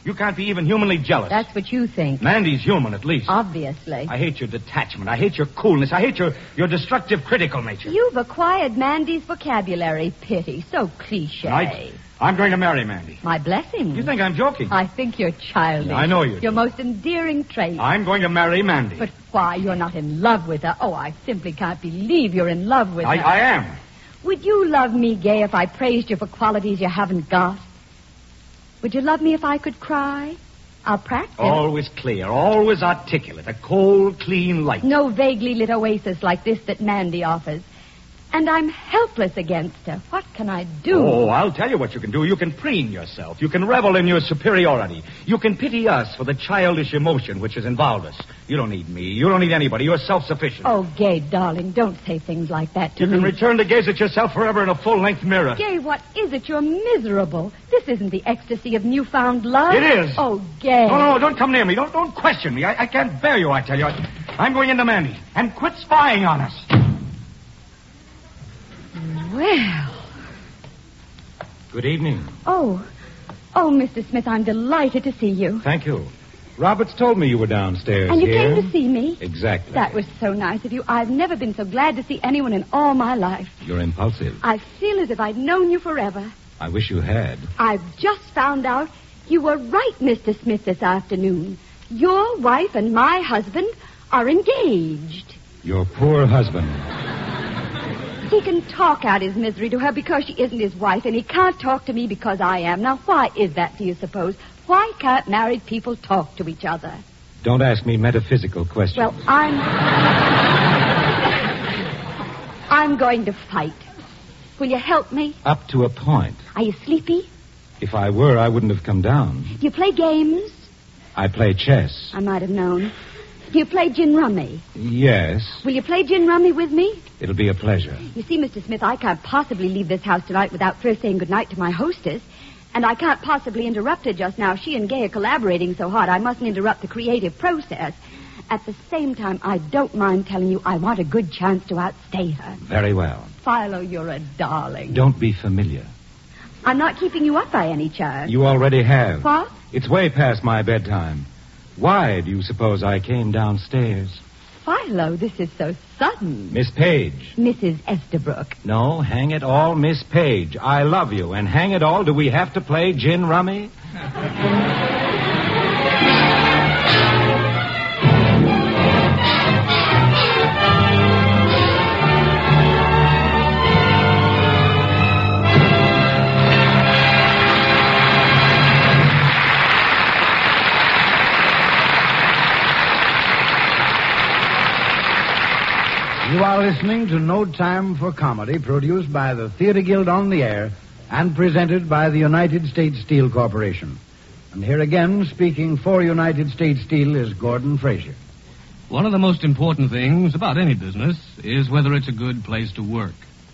You can't be even humanly jealous. That's what you think. Mandy's human, at least. Obviously. I hate your detachment. I hate your coolness. I hate your destructive, critical nature. You've acquired Mandy's vocabulary. Pity. So cliche. Tonight, I'm going to marry Mandy. My blessing. You think I'm joking? I think you're childish. I know you do. Your most endearing trait. I'm going to marry Mandy. But why? You're not in love with her. Oh, I simply can't believe you're in love with her. I am. Would you love me, Gay, if I praised you for qualities you haven't got? Would you love me if I could cry? I'll practice. Always clear, always articulate. A cold, clean light. No vaguely lit oasis like this that Mandy offers. And I'm helpless against her. What can I do? Oh, I'll tell you what you can do. You can preen yourself. You can revel in your superiority. You can pity us for the childish emotion which has involved us. You don't need me. You don't need anybody. You're self-sufficient. Oh, Gay, darling, don't say things like that to You me. can return to gaze at yourself forever in a full-length mirror. Gay, what is it? You're miserable. This isn't the ecstasy of newfound love. It is. Oh, Gay. No, don't come near me. Don't question me. I can't bear you, I tell you. I'm going into Mandy. And quit spying on us. Well. Good evening. Oh, Mr. Smith, I'm delighted to see you. Thank you. Roberts told me you were downstairs And you here. came to see me? Exactly. That was so nice of you. I've never been so glad to see anyone in all my life. You're impulsive. I feel as if I'd known you forever. I wish you had. I've just found out you were right, Mr. Smith, this afternoon. Your wife and my husband are engaged. Your poor husband. He can talk out his misery to her because she isn't his wife, and he can't talk to me because I am. Now, why is that, do you suppose? Why can't married people talk to each other? Don't ask me metaphysical questions. Well, I'm going to fight. Will you help me? Up to a point. Are you sleepy? If I were, I wouldn't have come down. Do you play games? I play chess. I might have known. Do you play gin rummy? Yes. Will you play gin rummy with me? It'll be a pleasure. You see, Mr. Smith, I can't possibly leave this house tonight without first saying goodnight to my hostess. And I can't possibly interrupt her just now. She and Gay are collaborating so hard, I mustn't interrupt the creative process. At the same time, I don't mind telling you I want a good chance to outstay her. Very well. Philo, you're a darling. Don't be familiar. I'm not keeping you up by any chance. You already have. What? It's way past my bedtime. Why do you suppose I came downstairs? Philo, this is so sudden. Miss Page. Mrs. Estabrook. No, hang it all, Miss Page. I love you. And hang it all, do we have to play gin rummy? You are listening to No Time for Comedy, produced by the Theater Guild on the Air and presented by the United States Steel Corporation. And here again, speaking for United States Steel, is Gordon Frazier. One of the most important things about any business is whether it's a good place to work.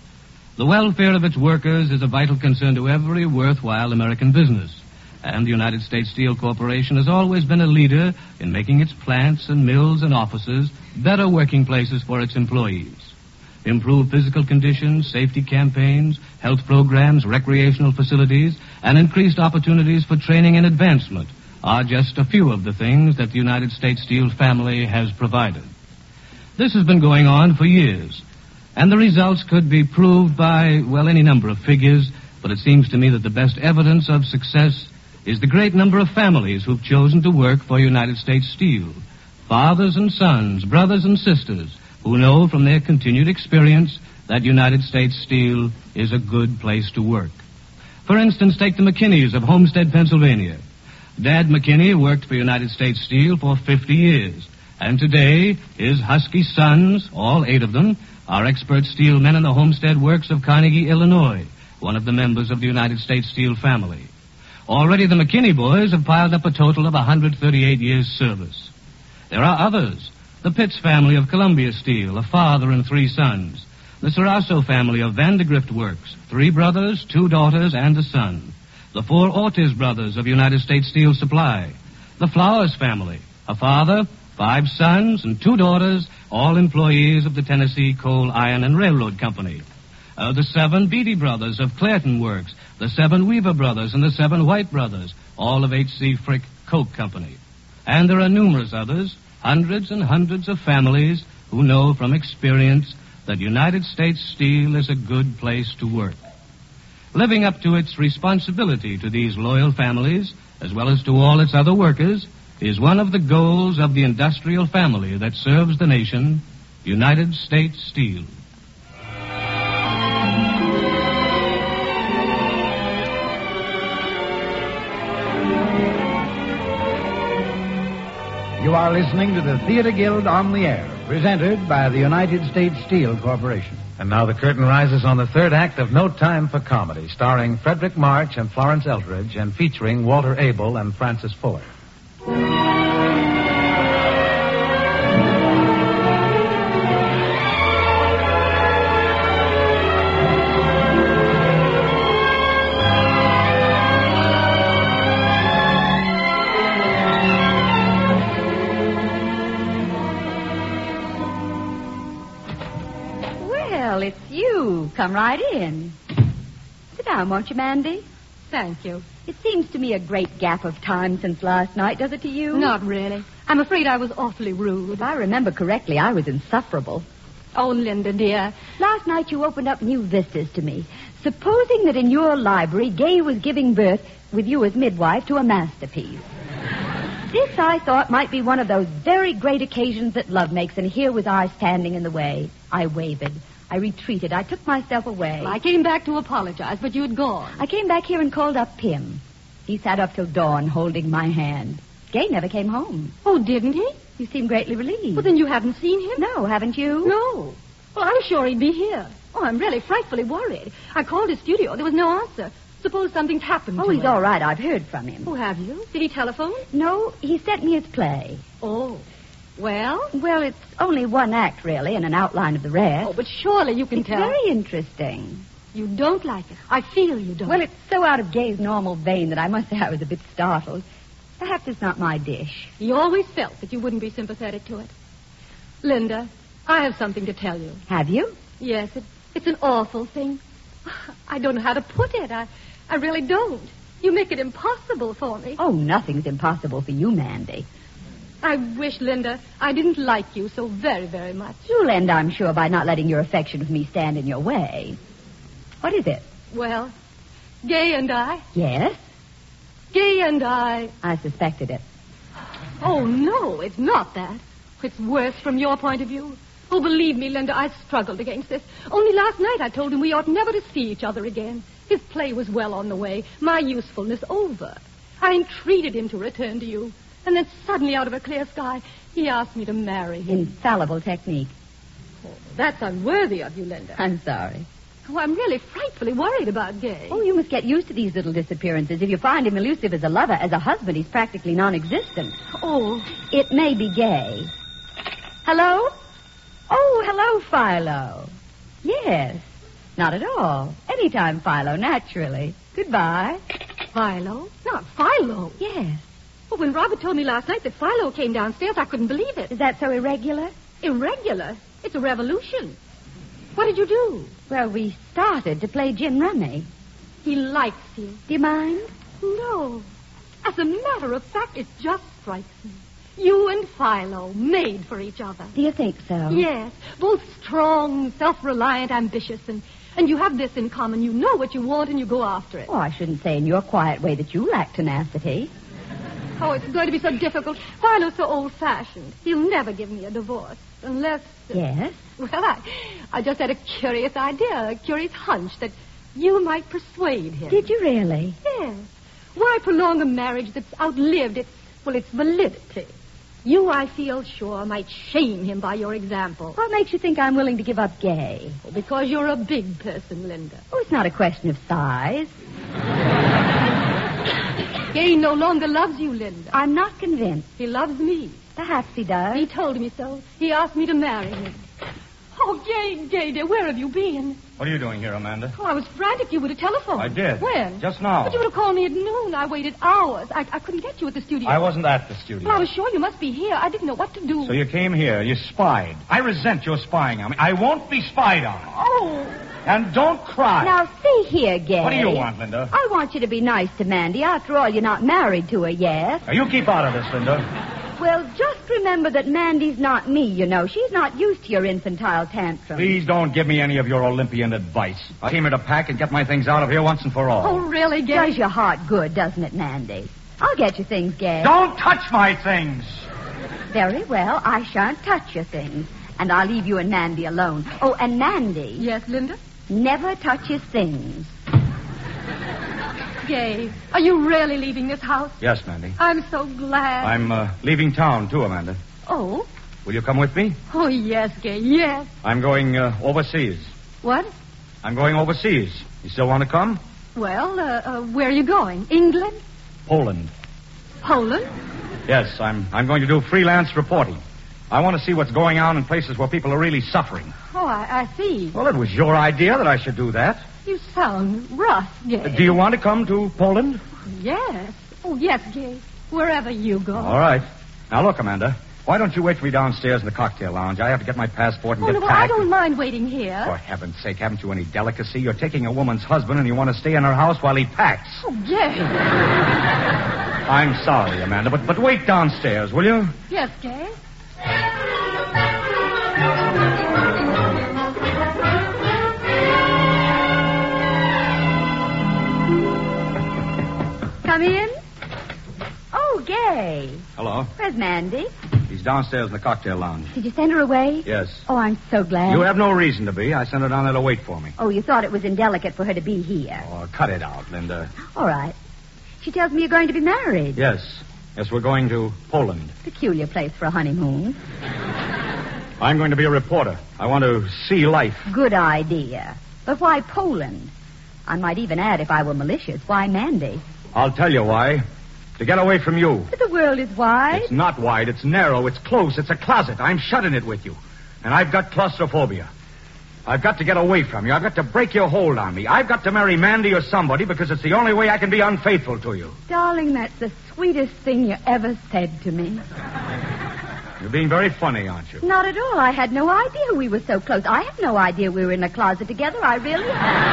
The welfare of its workers is a vital concern to every worthwhile American business. And the United States Steel Corporation has always been a leader in making its plants and mills and offices better working places for its employees. Improved physical conditions, safety campaigns, health programs, recreational facilities, and increased opportunities for training and advancement are just a few of the things that the United States Steel family has provided. This has been going on for years, and the results could be proved by, well, any number of figures, but it seems to me that the best evidence of success is the great number of families who've chosen to work for United States Steel. Fathers and sons, brothers and sisters, who know from their continued experience that United States Steel is a good place to work. For instance, take the McKinneys of Homestead, Pennsylvania. Dad McKinney worked for United States Steel for 50 years, and today his husky sons, all 8 of them, are expert steel men in the Homestead Works of Carnegie, Illinois, one of the members of the United States Steel family. Already the McKinney boys have piled up a total of 138 years' service. There are others. The Pitts family of Columbia Steel, a father and 3 sons. The Sarasso family of Vandergrift Works, 3 brothers, 2 daughters, and a son. The 4 Ortiz brothers of United States Steel Supply. The Flowers family, a father, 5 sons, and 2 daughters, all employees of the Tennessee Coal, Iron, and Railroad Company. The 7 Beatty brothers of Clairton Works, the 7 Weaver brothers and the 7 White brothers, all of H.C. Frick Coke Company. And there are numerous others, hundreds and hundreds of families who know from experience that United States Steel is a good place to work. Living up to its responsibility to these loyal families, as well as to all its other workers, is one of the goals of the industrial family that serves the nation, United States Steel. You are listening to the Theater Guild on the Air, presented by the United States Steel Corporation. And now the curtain rises on the third act of No Time for Comedy, starring Frederick March and Florence Eldridge, and featuring Walter Abel and Francis Fuller. Well, it's you. Come right in. Sit down, won't you, Mandy? Thank you. It seems to me a great gap of time since last night, does it to you? Not really. I'm afraid I was awfully rude. If I remember correctly, I was insufferable. Oh, Linda, dear. Last night you opened up new vistas to me. Supposing that in your library, Gay was giving birth, with you as midwife, to a masterpiece. This, I thought, might be one of those very great occasions that love makes, and here was I standing in the way. I wavered. I retreated. I took myself away. Well, I came back to apologize, but you'd gone. I came back here and called up Pim. He sat up till dawn, holding my hand. Gay never came home. Oh, didn't he? You seem greatly relieved. Well, then you haven't seen him? No, haven't you? No. Well, I'm sure he'd be here. Oh, I'm really frightfully worried. I called his studio. There was no answer. Suppose something's happened to him. Oh, he's all right. I've heard from him. Oh, have you? Did he telephone? No, he sent me his play. Oh. Well? Well, it's only one act, really, and an outline of the rest. Oh, but surely you can it's tell. Very interesting. You don't like it. I feel you don't. Well, it's so out of Gay's normal vein that I must say I was a bit startled. Perhaps it's not my dish. He always felt that you wouldn't be sympathetic to it. Linda, I have something to tell you. Have you? Yes, it's an awful thing. I don't know how to put it. I really don't. You make it impossible for me. Oh, nothing's impossible for you, Mandy. I wish, Linda, I didn't like you so very, very much. You'll end, I'm sure, by not letting your affection for me stand in your way. What is it? Well, Gay and I. Yes? Gay and I. I suspected it. Oh, no, it's not that. It's worse from your point of view. Oh, believe me, Linda, I struggled against this. Only last night I told him we ought never to see each other again. His play was well on the way, my usefulness over. I entreated him to return to you. And then suddenly, out of a clear sky, he asked me to marry him. Infallible technique. Oh, that's unworthy of you, Linda. I'm sorry. Oh, I'm really frightfully worried about Gay. Oh, you must get used to these little disappearances. If you find him elusive as a lover, as a husband, he's practically non-existent. Oh. It may be Gay. Hello? Oh, hello, Philo. Yes. Not at all. Anytime, Philo, naturally. Goodbye. Philo? Not Philo. Yes. Well, when Robert told me last night that Philo came downstairs, I couldn't believe it. Is that so irregular? Irregular? It's a revolution. What did you do? Well, we started to play gin rummy. He likes you. Do you mind? No. As a matter of fact, it just strikes me. You and Philo, made for each other. Do you think so? Yes. Both strong, self-reliant, ambitious, and you have this in common. You know what you want and you go after it. Oh, I shouldn't say in your quiet way that you lack tenacity. Oh, it's going to be so difficult. Philo's so old-fashioned. He'll never give me a divorce. Unless... Yes? Well, I just had a curious idea, a curious hunch that you might persuade him. Did you really? Yes. Why prolong a marriage that's outlived its validity? You, I feel sure, might shame him by your example. What makes you think I'm willing to give up Gay? Oh, because you're a big person, Linda. Oh, it's not a question of size. Gay no longer loves you, Linda. I'm not convinced. He loves me. Perhaps he does. He told me so. He asked me to marry him. Oh, Gay, dear, where have you been? What are you doing here, Amanda? Oh, I was frantic. You would have telephoned. I did. When? Just now. But you would have called me at noon. I waited hours. I couldn't get you at the studio. I wasn't at the studio. Well, I was sure you must be here. I didn't know what to do. So you came here. You spied. I resent your spying on me. I won't be spied on. Oh, And don't cry. Now, see here, Gay. What do you want, Linda? I want you to be nice to Mandy. After all, you're not married to her yet. Now, you keep out of this, Linda. Well, just remember that Mandy's not me, you know. She's not used to your infantile tantrum. Please don't give me any of your Olympian advice. I came here to pack and get my things out of here once and for all. Oh, really, Gay? Does your heart good, doesn't it, Mandy? I'll get you things, Gay. Don't touch my things. Very well. I shan't touch your things. And I'll leave you and Mandy alone. Oh, and Mandy. Yes, Linda? Never touches things. Gay, are you really leaving this house? Yes, Mandy. I'm so glad. I'm leaving town, too, Amanda. Oh? Will you come with me? Oh, yes, Gay, yes. I'm going overseas. What? I'm going overseas. You still want to come? Well, where are you going? England? Poland. Poland? Yes, I'm going to do freelance reporting. I want to see what's going on in places where people are really suffering. Oh, I see. Well, it was your idea that I should do that. You sound rough, Gay. Do you want to come to Poland? Yes. Oh, yes, Gay. Wherever you go. All right. Now, look, Amanda. Why don't you wait for me downstairs in the cocktail lounge? I have to get my passport and Oh, get no, packed. I don't mind waiting here. For heaven's sake, haven't you any delicacy? You're taking a woman's husband and you want to stay in her house while he packs. Oh, Gay. I'm sorry, Amanda, but wait downstairs, will you? Yes, Gay. Come in. Oh, Gay. Hello. Where's Mandy? She's downstairs in the cocktail lounge. Did you send her away? Yes. Oh, I'm so glad. You have no reason to be. I sent her down there to wait for me. Oh, you thought it was indelicate for her to be here. Oh, cut it out, Linda. All right. She tells me you're going to be married. Yes. Yes, we're going to Poland. Peculiar place for a honeymoon. I'm going to be a reporter. I want to see life. Good idea. But why Poland? I might even add, if I were malicious, why Mandy? I'll tell you why. To get away from you. But the world is wide. It's not wide. It's narrow. It's close. It's a closet. I'm shut in it with you. And I've got claustrophobia. I've got to get away from you. I've got to break your hold on me. I've got to marry Mandy or somebody because it's the only way I can be unfaithful to you. Darling, that's the sweetest thing you ever said to me. You're being very funny, aren't you? Not at all. I had no idea we were so close. I had no idea we were in a closet together. I really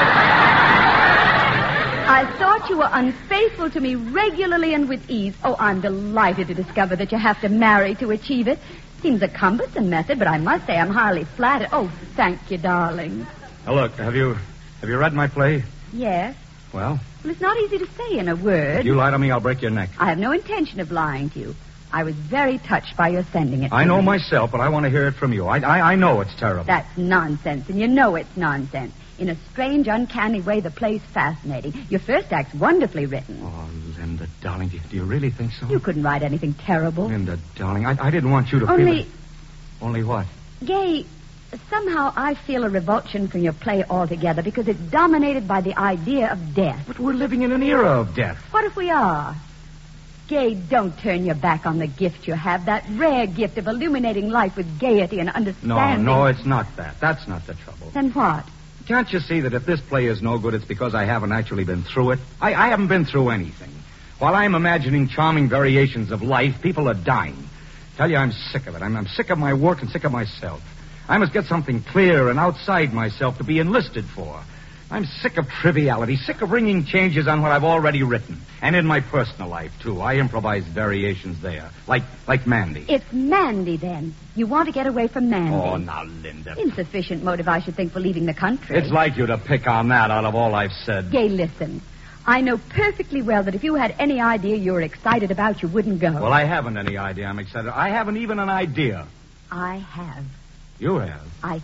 I thought you were unfaithful to me regularly and with ease. Oh, I'm delighted to discover that you have to marry to achieve it. Seems a cumbersome method, but I must say I'm highly flattered. Oh, thank you, darling. Now, look, have you read my play? Yes. Well? Well, it's not easy to say in a word. If you lie to me, I'll break your neck. I have no intention of lying to you. I was very touched by your sending it to I know me. myself, but I want to hear it from you. I know it's terrible. That's nonsense, and you know it's nonsense. In a strange, uncanny way, the play's fascinating. Your first act's wonderfully written. Oh, Linda, darling, do you really think so? You couldn't write anything terrible. Linda, darling, I didn't want you to feel Only... it. Only what? Gay, somehow I feel a revulsion from your play altogether because it's dominated by the idea of death. But we're living in an era of death. What if we are? Gay, don't turn your back on the gift you have, that rare gift of illuminating life with gaiety and understanding. No, it's not that. That's not the trouble. Then what? Can't you see that if this play is no good, it's because I haven't actually been through it? I haven't been through anything. While I'm imagining charming variations of life, people are dying. Tell you, I'm sick of it. I'm sick of my work and sick of myself. I must get something clear and outside myself to be enlisted for. I'm sick of triviality, sick of ringing changes on what I've already written. And in my personal life, too. I improvise variations there. Like Mandy. It's Mandy, then. You want to get away from Mandy. Oh, now, Linda. Insufficient motive, I should think, for leaving the country. It's like you to pick on that out of all I've said. Gay, listen. I know perfectly well that if you had any idea you were excited about, you wouldn't go. Well, I haven't any idea I'm excited. I haven't even an idea. I have. You have?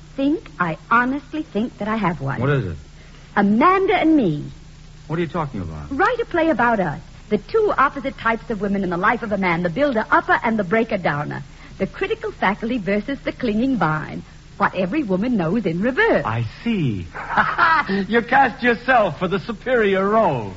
I honestly think that I have one. What is it? Amanda and me. What are you talking about? Write a play about us. The two opposite types of women in the life of a man, the builder-upper and the breaker-downer. The critical faculty versus the clinging vine. What every woman knows in reverse. I see. You cast yourself for the superior role.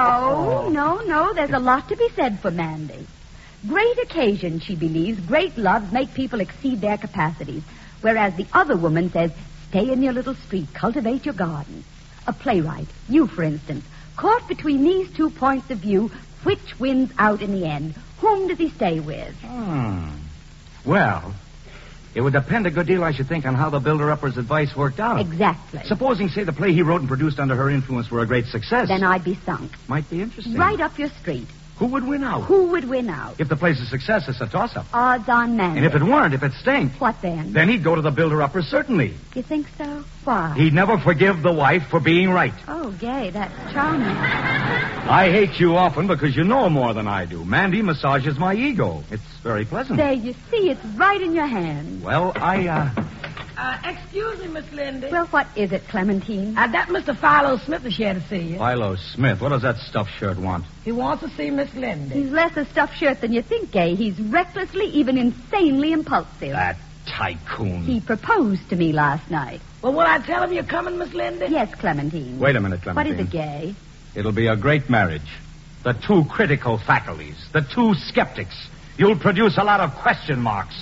No. There's a lot to be said for Mandy. Great occasions, she believes, great loves make people exceed their capacities. Whereas the other woman says, stay in your little street, cultivate your garden. A playwright, you for instance, caught between these 2 points of view, which wins out in the end? Whom does he stay with? Well, It would depend a good deal, I should think, on how the builder-upper's advice worked out. Exactly. Supposing, say, the play he wrote and produced under her influence were a great success. Then I'd be sunk. Might be interesting. Right up your street. Who would win out? Who would win out? If the play's a success, it's a toss-up. Odds on Mandy. And if it weren't, if it stank... What then? Then he'd go to the builder-upper, certainly. You think so? Why? He'd never forgive the wife for being right. Oh, Gay, that's charming. I hate you often because you know more than I do. Mandy massages my ego. It's very pleasant. There, you see, it's right in your hand. Well, Excuse me, Miss Lindy. Well, what is it, Clementine? That Mr. Philo Smith is here to see you. Philo Smith, what does that stuffed shirt want? He wants to see Miss Lindy. He's less a stuffed shirt than you think, Gay. He's recklessly, even insanely impulsive. That tycoon. He proposed to me last night. Well, will I tell him you're coming, Miss Lindy? Yes, Clementine. Wait a minute, Clementine. What is it, Gay? It'll be a great marriage. The two critical faculties, the two skeptics. You'll produce a lot of question marks.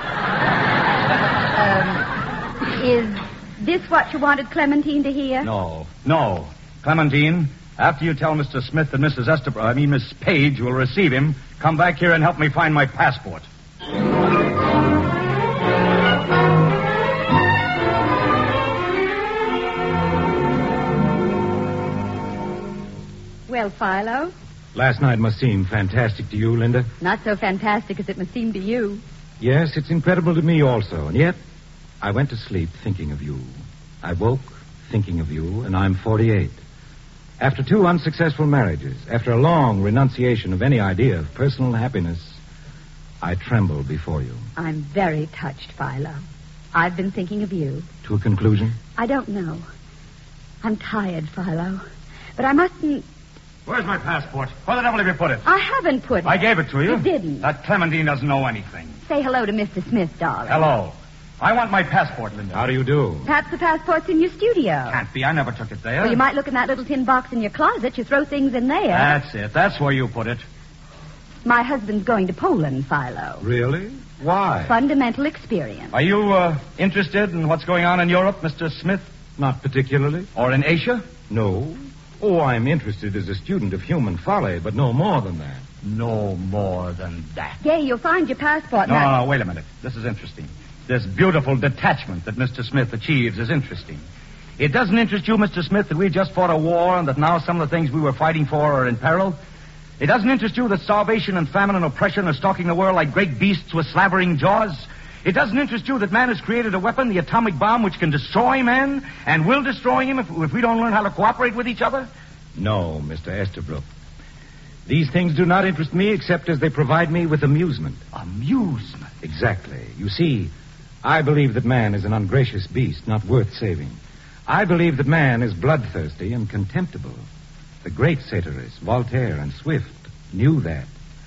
Is this what you wanted Clementine to hear? No. Clementine, after you tell Mr. Smith that Miss Page will receive him, come back here and help me find my passport. Well, Philo? Last night must seem fantastic to you, Linda. Not so fantastic as it must seem to you. Yes, it's incredible to me also. And yet, I went to sleep thinking of you. I woke thinking of you, and I'm 48. After 2 unsuccessful marriages, after a long renunciation of any idea of personal happiness, I tremble before you. I'm very touched, Philo. I've been thinking of you. To a conclusion? I don't know. I'm tired, Philo. But I mustn't... Where's my passport? Where the devil have you put it? I haven't put it. I gave it to you. You didn't. That Clementine doesn't know anything. Say hello to Mr. Smith, darling. Hello. I want my passport, Linda. How do you do? Perhaps the passport's in your studio. Can't be. I never took it there. Well, you might look in that little tin box in your closet. You throw things in there. That's it. That's where you put it. My husband's going to Poland, Philo. Really? Why? Fundamental experience. Are you interested in what's going on in Europe, Mr. Smith? Not particularly. Or in Asia? No. Oh, I'm interested as a student of human folly, but no more than that. No more than that. Gay, you'll find your passport. No, wait a minute. This is interesting. This beautiful detachment that Mr. Smith achieves is interesting. It doesn't interest you, Mr. Smith, that we just fought a war and that now some of the things we were fighting for are in peril? It doesn't interest you that starvation and famine and oppression are stalking the world like great beasts with slavering jaws? It doesn't interest you that man has created a weapon, the atomic bomb, which can destroy man and will destroy him if we don't learn how to cooperate with each other? No, Mr. Estabrook. These things do not interest me except as they provide me with amusement. Amusement? Exactly. You see, I believe that man is an ungracious beast, not worth saving. I believe that man is bloodthirsty and contemptible. The great satirists, Voltaire and Swift, knew that.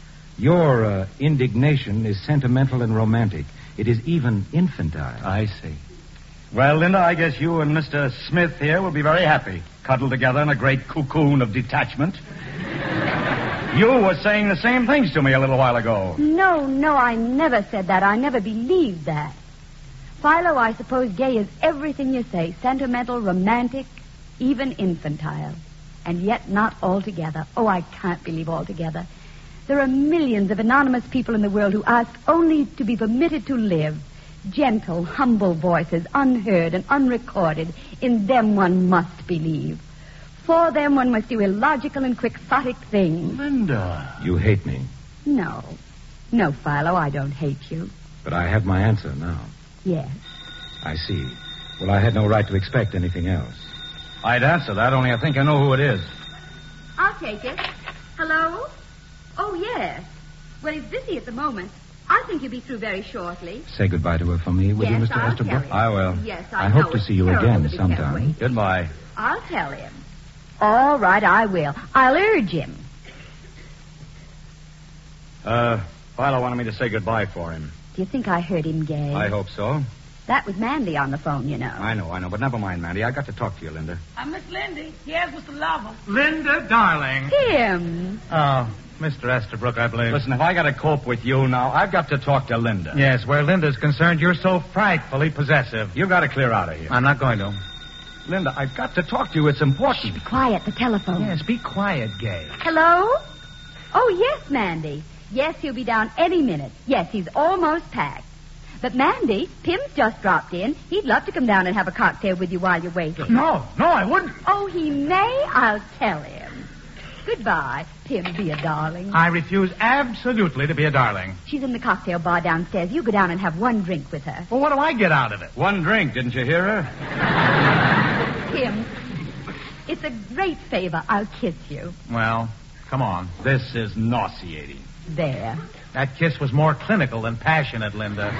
Your indignation is sentimental and romantic. It is even infantile. I see. Well, Linda, I guess you and Mr. Smith here will be very happy, cuddled together in a great cocoon of detachment. You were saying the same things to me a little while ago. No, I never said that. I never believed that. Philo, I suppose Gay is everything you say. Sentimental, romantic, even infantile. And yet not altogether. Oh, I can't believe altogether. There are millions of anonymous people in the world who ask only to be permitted to live. Gentle, humble voices, unheard and unrecorded. In them one must believe. For them one must do illogical and quixotic things. Linda. You hate me. No, Philo, I don't hate you. But I have my answer now. Yes. I see. Well, I had no right to expect anything else. I'd answer that, only I think I know who it is. I'll take it. Hello? Oh, yes. Well, he's busy at the moment. I think he'll be through very shortly. Say goodbye to her for me, will you, Yes, Mr. I'll Estabrook? tell him. I will. Yes, I know hope to it's see you terrible again that he can't sometime. wait. Goodbye. I'll tell him. All right, I will. I'll urge him. Philo wanted me to say goodbye for him. Do you think I heard him, Gay? I hope so. That was Mandy on the phone, you know. I know, but never mind, Mandy. I got to talk to you, Linda. Miss Lindy, here's Mr. Lover. Linda, darling. Him. Oh, Mr. Estabrook, I believe. Listen, if I got to cope with you now, I've got to talk to Linda. Yes, where Linda's concerned, you're so frightfully possessive. You got to clear out of here. I'm not going to. Linda, I've got to talk to you. It's important. Be quiet, the telephone. Yes, be quiet, Gay. Hello? Oh, yes, Mandy. Yes, he'll be down any minute. Yes, he's almost packed. But Mandy, Pim's just dropped in. He'd love to come down and have a cocktail with you while you're waiting. No, I wouldn't. Oh, he may? I'll tell him. Goodbye, Pim, be a darling. I refuse absolutely to be a darling. She's in the cocktail bar downstairs. You go down and have one drink with her. Well, what do I get out of it? One drink, didn't you hear her? Pim, it's a great favor. I'll kiss you. Well, come on. This is nauseating. There. That kiss was more clinical than passionate, Linda.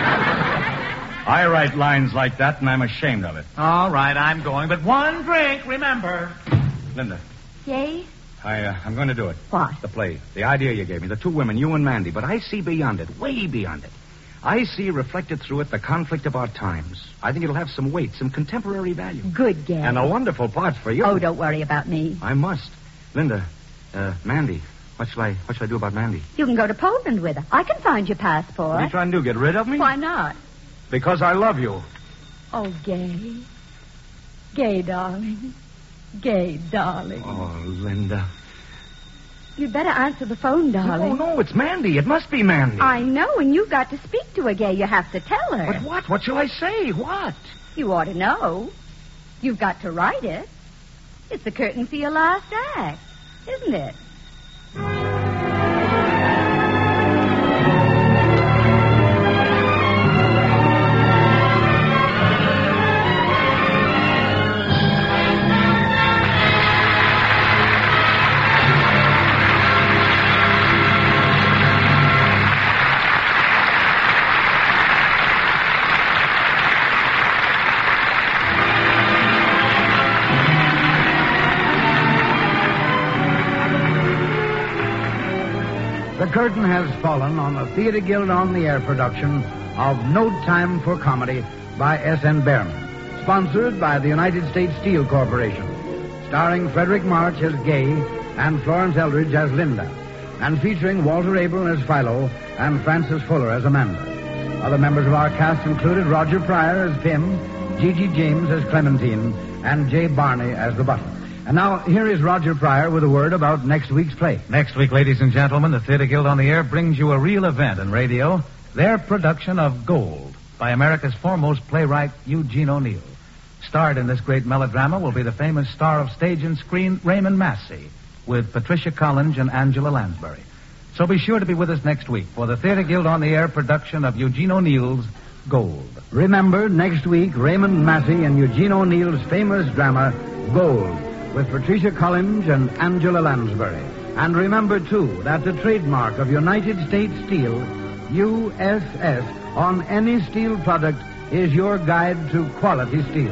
I write lines like that, and I'm ashamed of it. All right, I'm going, but one drink, remember. Linda, Yay? I'm going to do it. What? The play. The idea you gave me. The two women, you and Mandy. But I see beyond it, way beyond it. I see reflected through it the conflict of our times. I think it'll have some weight, some contemporary value. Good, Gary. And a wonderful part for you. Oh, don't worry about me. I must. Linda, Mandy. What shall I do about Mandy? You can go to Poland with her. I can find your What are passport. you trying to do, get rid of me? Why not? Because I love you. Oh, Gay. Gay, darling. Gay, darling. Oh, Linda. You'd better answer the phone, darling. No, it's Mandy. It must be Mandy. I know, and you've got to speak to her, Gay. You have to tell her. But what? What shall I say? What? You ought to know. You've got to write it. It's the curtain for your last act, isn't it? The curtain has fallen on the Theater Guild on the Air production of No Time for Comedy by S.N. Behrman, sponsored by the United States Steel Corporation, starring Frederick March as Gay and Florence Eldridge as Linda, and featuring Walter Abel as Philo and Frances Fuller as Amanda. Other members of our cast included Roger Pryor as Pim, Gigi James as Clementine, and Jay Barney as the butler. And now, here is Roger Pryor with a word about next week's play. Next week, ladies and gentlemen, the Theater Guild on the Air brings you a real event in radio, their production of Gold by America's foremost playwright, Eugene O'Neill. Starred in this great melodrama will be the famous star of stage and screen, Raymond Massey, with Patricia Collins and Angela Lansbury. So be sure to be with us next week for the Theater Guild on the Air production of Eugene O'Neill's Gold. Remember, next week, Raymond Massey and Eugene O'Neill's famous drama, Gold, with Patricia Collins and Angela Lansbury. And remember, too, that the trademark of United States Steel, USS, on any steel product is your guide to quality steel.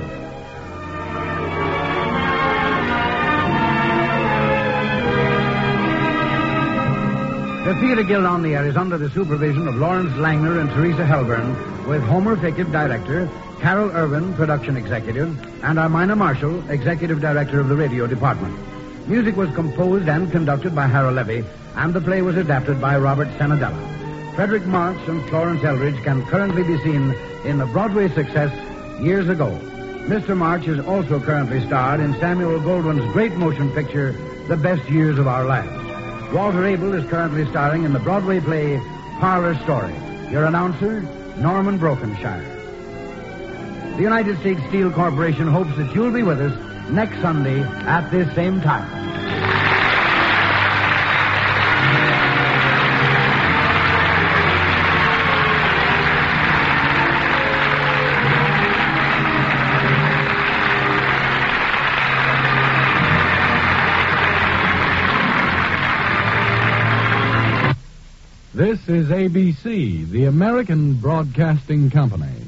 The Theater Guild on the Air is under the supervision of Lawrence Langner and Teresa Helburn, with Homer Fickett, director, Carol Irvin, production executive, and Armina Marshall, executive director of the radio department. Music was composed and conducted by Harold Levy, and the play was adapted by Robert Senadella. Frederick March and Florence Eldridge can currently be seen in the Broadway success Years Ago. Mr. March is also currently starred in Samuel Goldwyn's great motion picture, The Best Years of Our Lives. Walter Abel is currently starring in the Broadway play Parlor Story. Your announcer, Norman Brokenshire. The United States Steel Corporation hopes that you'll be with us next Sunday at this same time. This is ABC, the American Broadcasting Company.